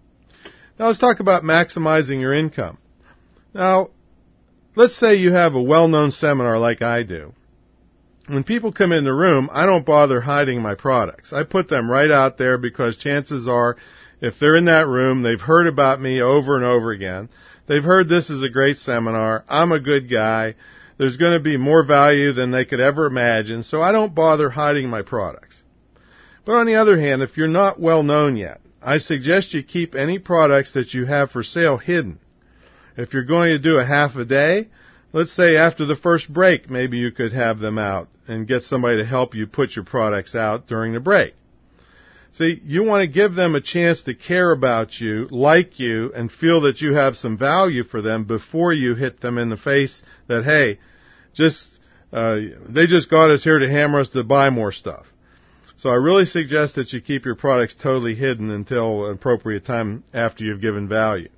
Now let's talk about maximizing your income. Now, let's say you have a well-known seminar like I do. When people come in the room, I don't bother hiding my products. I put them right out there because chances are, if they're in that room, they've heard about me over and over again. They've heard this is a great seminar. I'm a good guy. There's going to be more value than they could ever imagine, so I don't bother hiding my products. But on the other hand, if you're not well known yet, I suggest you keep any products that you have for sale hidden. If you're going to do a half a day, let's say after the first break, maybe you could have them out and get somebody to help you put your products out during the break. See, you want to give them a chance to care about you, like you, and feel that you have some value for them before you hit them in the face that, hey, just uh, they just got us here to hammer us to buy more stuff. So I really suggest that you keep your products totally hidden until an appropriate time after you've given value.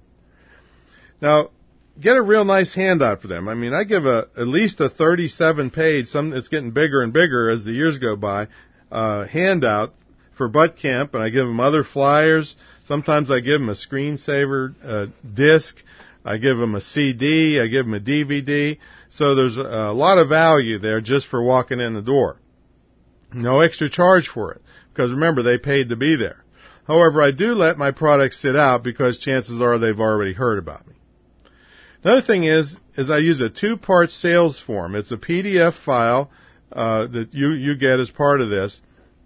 Now, get a real nice handout for them. I mean, I give a at least a thirty-seven page, some it's getting bigger and bigger as the years go by, uh, handout for Butt Camp, and I give them other flyers. Sometimes I give them a screensaver uh, disc. I give them a C D. I give them a D V D. So there's a, a lot of value there just for walking in the door. No extra charge for it, because remember, they paid to be there. However, I do let my products sit out because chances are they've already heard about me. Another thing is, is I use a two-part sales form. It's a P D F file uh, that you, you get as part of this.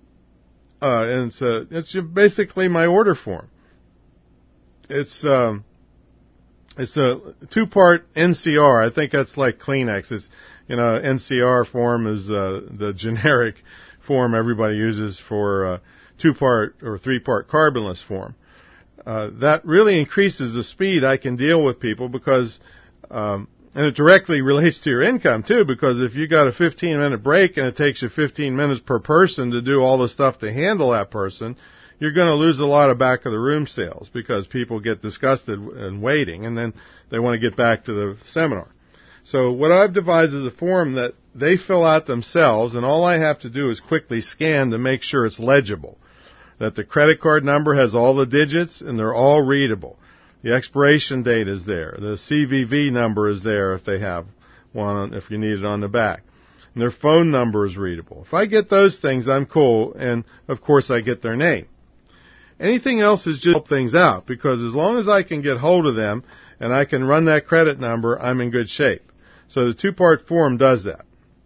Uh, and it's, a, it's basically my order form. It's um, It's a two-part N C R. I think that's like Kleenex. It's, you know, N C R form is uh, the generic form everybody uses for uh, two-part or three-part carbonless form. Uh, that really increases the speed I can deal with people because, um, and it directly relates to your income too, because if you got a fifteen minute break and it takes you fifteen minutes per person to do all the stuff to handle that person, you're going to lose a lot of back of the room sales because people get disgusted and waiting and then they want to get back to the seminar. So what I've devised is a form that they fill out themselves, and all I have to do is quickly scan to make sure it's legible, that the credit card number has all the digits and they're all readable. The expiration date is there. The C V V number is there if they have one, if you need it on the back. And their phone number is readable. If I get those things, I'm cool, and of course I get their name. Anything else is just help things out, because as long as I can get hold of them and I can run that credit number, I'm in good shape. So the two-part form does that.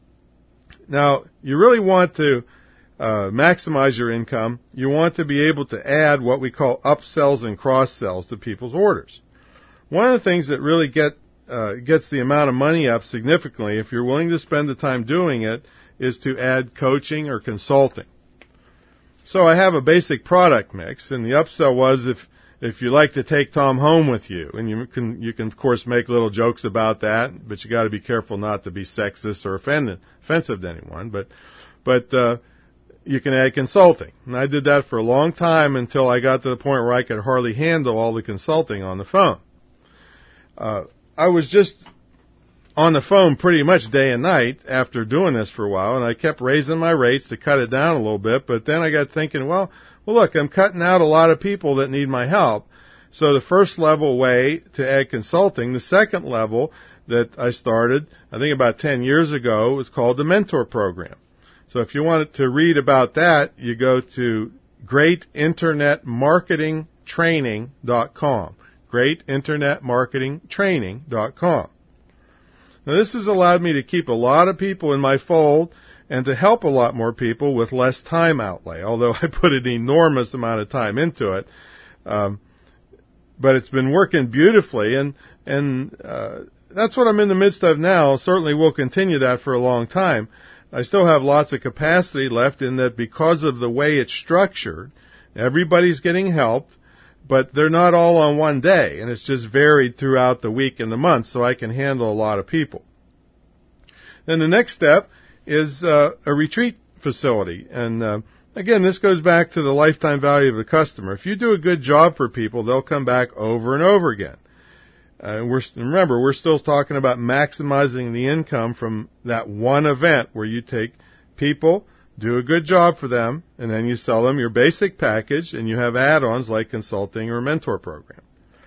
Now, you really want to uh, maximize your income. You want to be able to add what we call upsells and cross-sells to people's orders. One of the things that really get uh, gets the amount of money up significantly, if you're willing to spend the time doing it, is to add coaching or consulting. So I have a basic product mix, and the upsell was if if you like to take Tom home with you, and you can you can of course make little jokes about that, but you got to be careful not to be sexist or offended, offensive to anyone. But but uh, you can add consulting, and I did that for a long time until I got to the point where I could hardly handle all the consulting on the phone. Uh, I was just on the phone pretty much day and night after doing this for a while, and I kept raising my rates to cut it down a little bit, but then I got thinking, well, well, look, I'm cutting out a lot of people that need my help. So the first level way to add consulting, the second level that I started, I think about ten years ago, was called the Mentor Program. So if you wanted to read about that, you go to great internet marketing training dot com, great internet marketing training dot com. Now, this has allowed me to keep a lot of people in my fold and to help a lot more people with less time outlay, although I put an enormous amount of time into it. Um, but it's been working beautifully, and and uh, that's what I'm in the midst of now. Certainly will continue that for a long time. I still have lots of capacity left in that because of the way it's structured, everybody's getting help, but they're not all on one day, and it's just varied throughout the week and the month, so I can handle a lot of people. Then the next step is uh, a retreat facility, and uh, again, this goes back to the lifetime value of the customer. If you do a good job for people, they'll come back over and over again. Uh, we're, remember, we're still talking about maximizing the income from that one event where you take people, do a good job for them, and then you sell them your basic package, and you have add-ons like consulting or mentor program.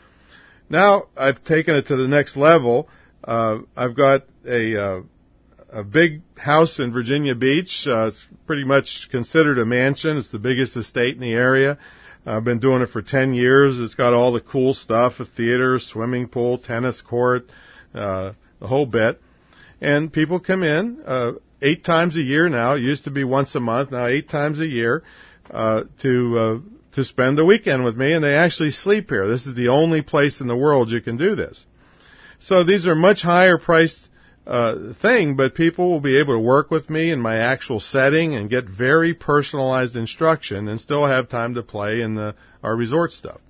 Now, I've taken it to the next level. Uh, I've got a, uh, a big house in Virginia Beach. Uh, it's pretty much considered a mansion. It's the biggest estate in the area. I've been doing it for ten years. It's got all the cool stuff, a theater, swimming pool, tennis court, uh, the whole bit. And people come in, uh, eight times a year now. It used to be once a month, now eight times a year, uh, to, uh, to spend the weekend with me, and they actually sleep here. This is the only place in the world you can do this. So these are much higher priced uh, thing, but people will be able to work with me in my actual setting and get very personalized instruction and still have time to play in the, our resort stuff.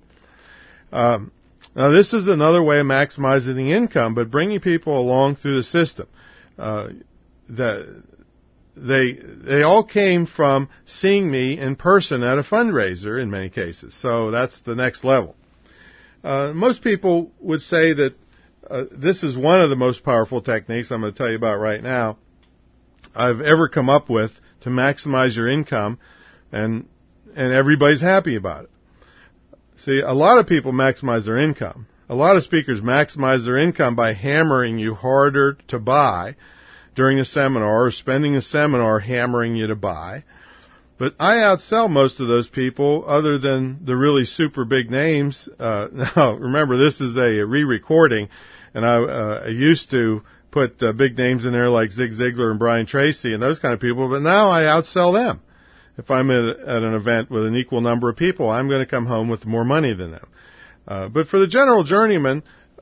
Um, now, this is another way of maximizing the income, but bringing people along through the system. Uh, the, they they all came from seeing me in person at a fundraiser in many cases, so that's the next level. Uh, most people would say that Uh, this is one of the most powerful techniques I'm going to tell you about right now I've ever come up with to maximize your income, and and everybody's happy about it. See, a lot of people maximize their income. A lot of speakers maximize their income by hammering you harder to buy during a seminar or spending a seminar hammering you to buy. But I outsell most of those people other than the really super big names. Uh, now, remember, this is a re-recording, and I, uh, I used to put uh, big names in there like Zig Ziglar and Brian Tracy and those kind of people, but now I outsell them. If I'm at, at an event with an equal number of people, I'm going to come home with more money than them. Uh, but for the general journeyman,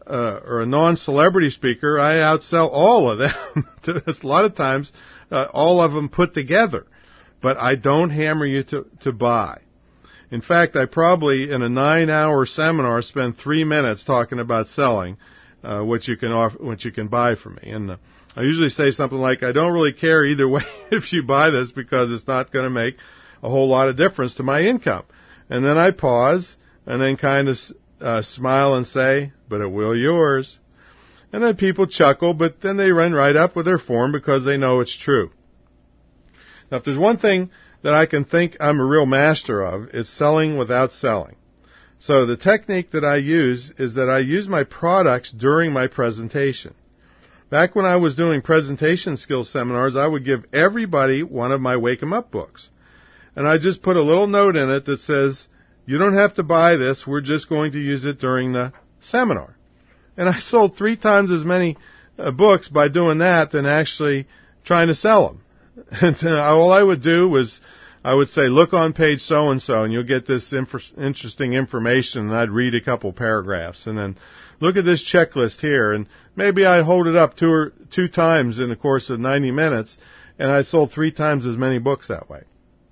uh, or a non-celebrity speaker, I outsell all of them. A lot of times, uh, all of them put together. But I don't hammer you to, to buy. In fact, I probably, in a nine-hour seminar, spend three minutes talking about selling, uh, what you can offer, what you can buy from me. And uh, I usually say something like, I don't really care either way if you buy this because it's not going to make a whole lot of difference to my income. And then I pause and then kind of uh, smile and say, but it will yours. And then people chuckle, but then they run right up with their form because they know it's true. Now, if there's one thing that I can think I'm a real master of, it's selling without selling. So the technique that I use is that I use my products during my presentation. Back when I was doing presentation skills seminars, I would give everybody one of my Wake 'em Up books. And I just put a little note in it that says, you don't have to buy this, we're just going to use it during the seminar. And I sold three times as many uh, books by doing that than actually trying to sell them. And uh, all I would do was, I would say, look on page so-and-so, and you'll get this inf- interesting information, and I'd read a couple paragraphs. And then, look at this checklist here, and maybe I'd hold it up two or two times in the course of ninety minutes, and I sold three times as many books that way.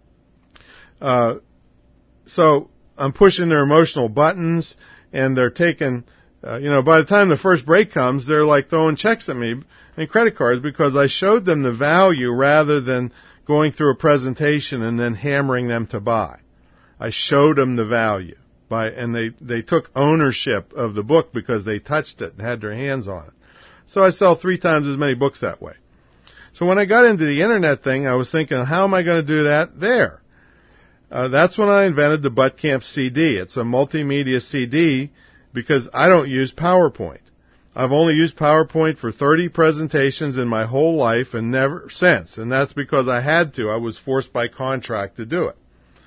Uh, so, I'm pushing their emotional buttons, and they're taking, uh, you know, by the time the first break comes, they're like throwing checks at me and credit cards because I showed them the value rather than going through a presentation and then hammering them to buy. I showed them the value by, and they, they took ownership of the book because they touched it and had their hands on it. So I sell three times as many books that way. So when I got into the internet thing, I was thinking, how am I going to do that there? Uh, that's when I invented the Butt Camp C D. It's a multimedia C D because I don't use PowerPoint. I've only used PowerPoint for thirty presentations in my whole life and never since. And that's because I had to. I was forced by contract to do it.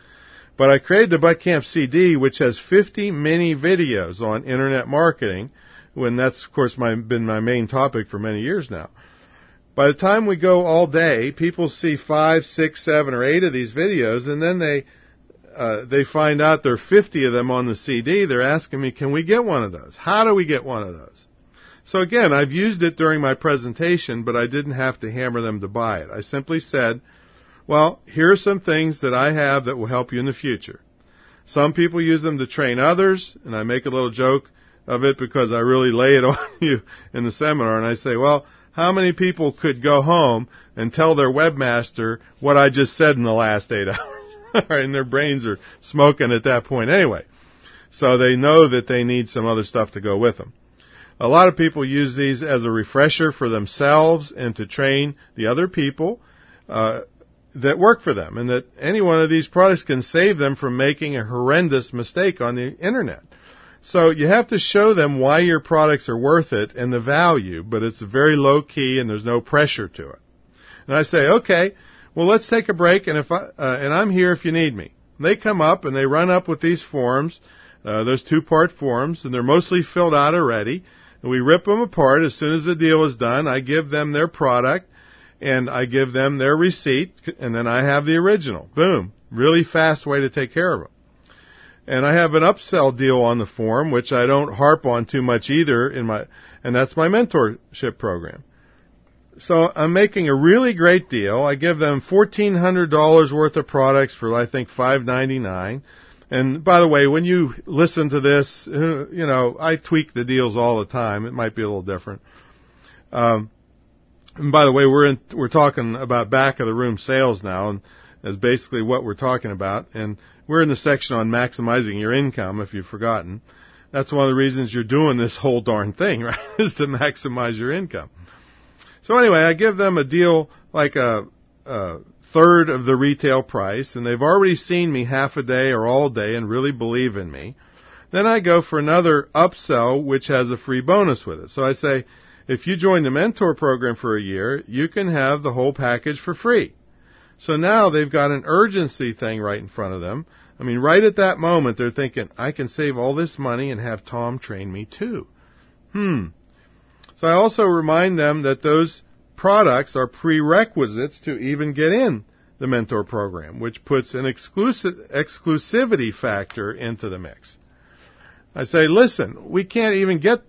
But I created the Butt Camp C D, which has fifty mini videos on internet marketing, when that's, of course, my, been my main topic for many years now. By the time we go all day, people see five, six, seven, or eight of these videos, and then they uh, they find out there are fifty of them on the C D. They're asking me, can we get one of those? How do we get one of those? So again, I've used it during my presentation, but I didn't have to hammer them to buy it. I simply said, well, here are some things that I have that will help you in the future. Some people use them to train others, and I make a little joke of it because I really lay it on you in the seminar, and I say, well, how many people could go home and tell their webmaster what I just said in the last eight hours? And their brains are smoking at that point anyway. So they know that they need some other stuff to go with them. A lot of people use these as a refresher for themselves and to train the other people uh, that work for them, and that any one of these products can save them from making a horrendous mistake on the internet. So you have to show them why your products are worth it and the value, but it's very low key and there's no pressure to it. And I say, okay, well, let's take a break, and if I, uh, and I'm here if you need me. They come up and they run up with these forms, uh, those two-part forms, and they're mostly filled out already. And we rip them apart. As soon as the deal is done, I give them their product, and I give them their receipt, and then I have the original. Boom. Really fast way to take care of them. And I have an upsell deal on the form, which I don't harp on too much either, in my, and that's my mentorship program. So I'm making a really great deal. I give them fourteen hundred dollars worth of products for, I think, five ninety-nine. And by the way, when you listen to this, you know, I tweak the deals all the time. It might be a little different. Um, and by the way, we're in, we're talking about back of the room sales now, and that's basically what we're talking about. And we're in the section on maximizing your income, if you've forgotten. That's one of the reasons you're doing this whole darn thing, right, is to maximize your income. So anyway, I give them a deal like a, a third of the retail price, and they've already seen me half a day or all day and really believe in me. Then I go for another upsell, which has a free bonus with it. So I say, if you join the mentor program for a year, you can have the whole package for free. So now they've got an urgency thing right in front of them. I mean, right at that moment, they're thinking, I can save all this money and have Tom train me too. Hmm. So I also remind them that those products are prerequisites to even get in the mentor program, which puts an exclusive exclusivity factor into the mix. I say, listen, we can't even get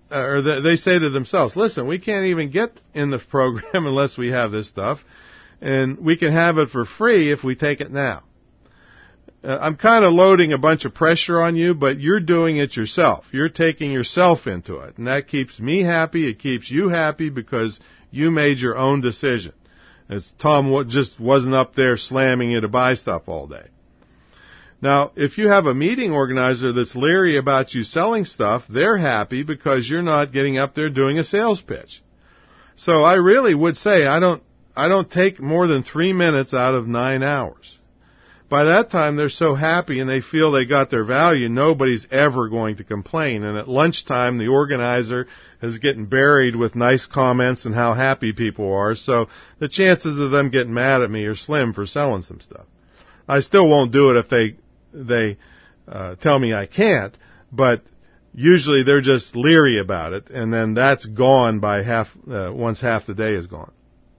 or they say to themselves, listen, we can't even get in the program unless we have this stuff, and we can have it for free if we take it now. Uh, I'm kind of loading a bunch of pressure on you, but you're doing it yourself. You're taking yourself into it, and that keeps me happy. It keeps you happy because you made your own decision. As Tom just wasn't up there slamming you to buy stuff all day. Now, if you have a meeting organizer that's leery about you selling stuff, they're happy because you're not getting up there doing a sales pitch. So I really would say I don't, I don't take more than three minutes out of nine hours. By that time, they're so happy and they feel they got their value, nobody's ever going to complain. And at lunchtime, the organizer is getting buried with nice comments and how happy people are, so the chances of them getting mad at me are slim for selling some stuff. I still won't do it if they they uh, tell me I can't, but usually they're just leery about it, and then that's gone by half, uh, once half the day is gone.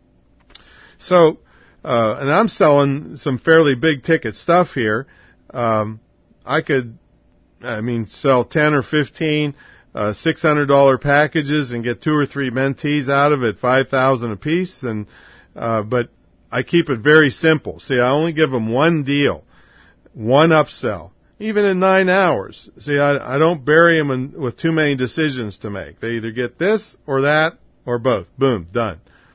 So, uh, and I'm selling some fairly big ticket stuff here. Um, I could, I mean, sell ten or fifteen uh, six hundred dollar packages and get two or three mentees out of it, five thousand apiece, and uh, but I keep it very simple. See, I only give them one deal, one upsell, even in nine hours. See, I, I don't bury them in, with too many decisions to make. They either get this or that or both. Boom, done.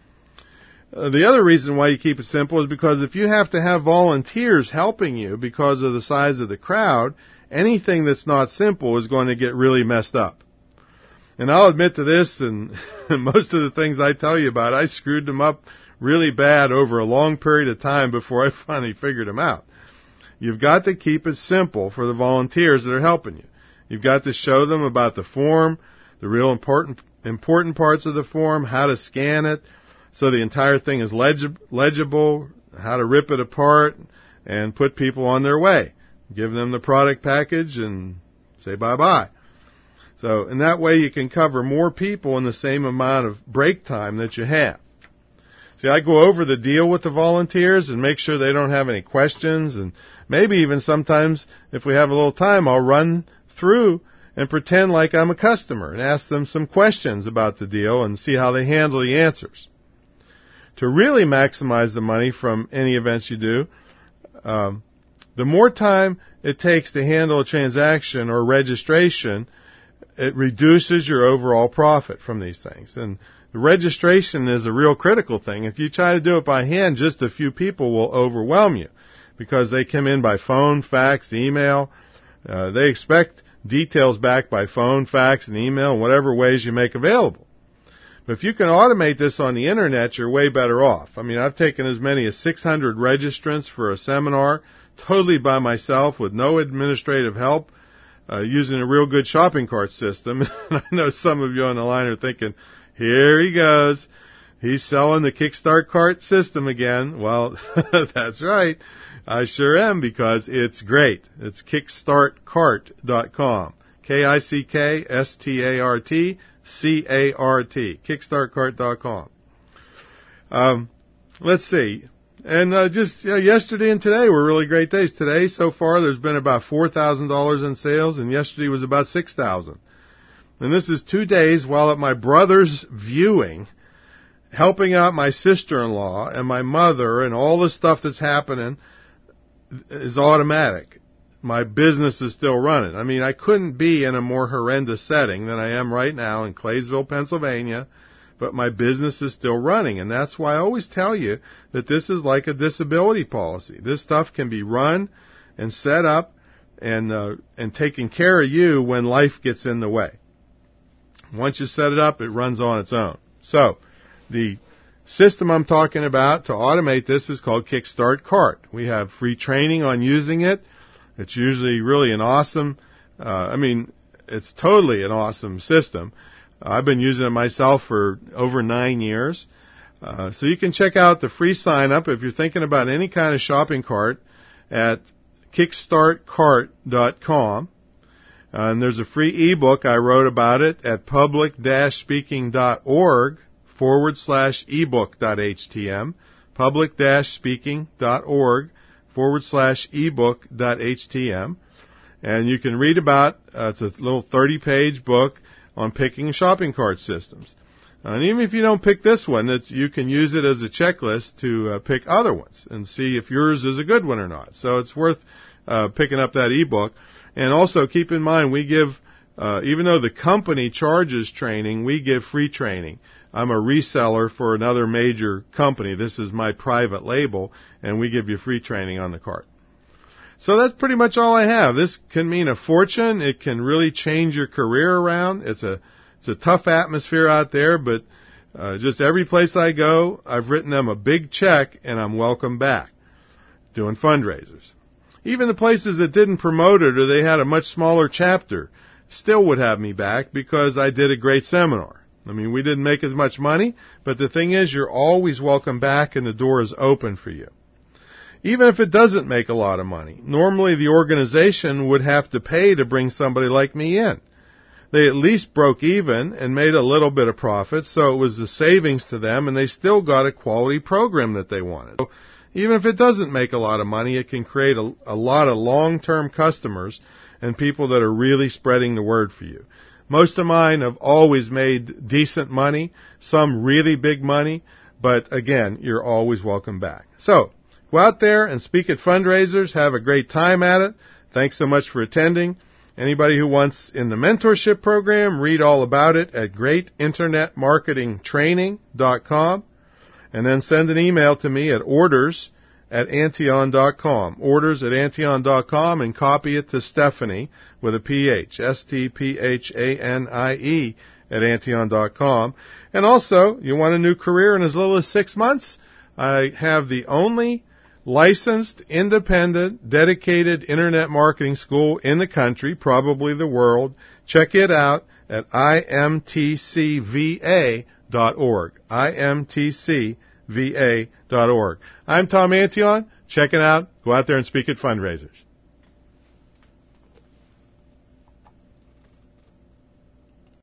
Uh, the other reason why you keep it simple is because if you have to have volunteers helping you because of the size of the crowd, anything that's not simple is going to get really messed up. And I'll admit to this, and most of the things I tell you about, I screwed them up really bad over a long period of time before I finally figured them out. You've got to keep it simple for the volunteers that are helping you. You've got to show them about the form, the real important important parts of the form, how to scan it, so the entire thing is legib- legible, how to rip it apart, and put people on their way. Give them the product package and say bye-bye. So in that way you can cover more people in the same amount of break time that you have. See, I go over the deal with the volunteers and make sure they don't have any questions, and maybe even sometimes, if we have a little time, I'll run through and pretend like I'm a customer and ask them some questions about the deal and see how they handle the answers. To really maximize the money from any events you do, um, the more time it takes to handle a transaction or registration, it reduces your overall profit from these things. And the registration is a real critical thing. If you try to do it by hand, just a few people will overwhelm you because they come in by phone, fax, email. Uh, they expect details back by phone, fax, and email in whatever ways you make available. But if you can automate this on the Internet, you're way better off. I mean, I've taken as many as six hundred registrants for a seminar totally by myself with no administrative help, uh, using a real good shopping cart system. And I know some of you on the line are thinking, here he goes. He's selling the Kickstart Cart system again. Well, that's right. I sure am, because it's great. It's kickstart cart dot com. K I C K S T A R T C A R T. kickstart cart dot com. Um, let's see. And uh, just uh, yesterday and today were really great days. Today, so far, there's been about four thousand dollars in sales, and yesterday was about six thousand dollars. And this is two days while at my brother's viewing, helping out my sister-in-law and my mother, and all the stuff that's happening is automatic. My business is still running. I mean, I couldn't be in a more horrendous setting than I am right now in Claysville, Pennsylvania, but my business is still running. And that's why I always tell you that this is like a disability policy. This stuff can be run and set up and uh, and taken care of you when life gets in the way. Once you set it up, it runs on its own. So, the system I'm talking about to automate this is called Kickstart Cart. We have free training on using it. It's usually really an awesome, uh, I mean, it's totally an awesome system. Uh, I've been using it myself for over nine years. Uh, so you can check out the free sign-up if you're thinking about any kind of shopping cart at kickstart cart dot com. Uh, and there's a free ebook I wrote about it at public-speaking.org forward slash ebook.htm, public-speaking.org forward slash ebook.htm. And you can read about, uh, it's a little thirty-page book on picking shopping cart systems. And even if you don't pick this one, it's, you can use it as a checklist to uh, pick other ones and see if yours is a good one or not. So it's worth uh, picking up that ebook. And also keep in mind, we give, uh, even though the company charges training, we give free training. I'm a reseller for another major company. This is my private label, and we give you free training on the cart. So that's pretty much all I have. This can mean a fortune. It can really change your career around. It's a it's a tough atmosphere out there, but uh, just every place I go, I've written them a big check, and I'm welcome back doing fundraisers. Even the places that didn't promote it or they had a much smaller chapter still would have me back because I did a great seminar. I mean, we didn't make as much money, but the thing is, you're always welcome back and the door is open for you. Even if it doesn't make a lot of money, normally the organization would have to pay to bring somebody like me in. They at least broke even and made a little bit of profit, so it was the savings to them, and they still got a quality program that they wanted. So even if it doesn't make a lot of money, it can create a, a lot of long-term customers and people that are really spreading the word for you. Most of mine have always made decent money, some really big money, but again, you're always welcome back. So, go out there and speak at fundraisers. Have a great time at it. Thanks so much for attending. Anybody who wants in the mentorship program, read all about it at great internet marketing training dot com, and then send an email to me at orders at antion dot com, orders at antion dot com, and copy it to Stephanie with a P H, S T P H A N I E at antion dot com. And also, you want a new career in as little as six months? I have the only licensed, independent, dedicated internet marketing school in the country, probably the world. Check it out at I M T C V A dot org, I M T C V A dot org. I'm Tom Antion. Check it out. Go out there and speak at fundraisers.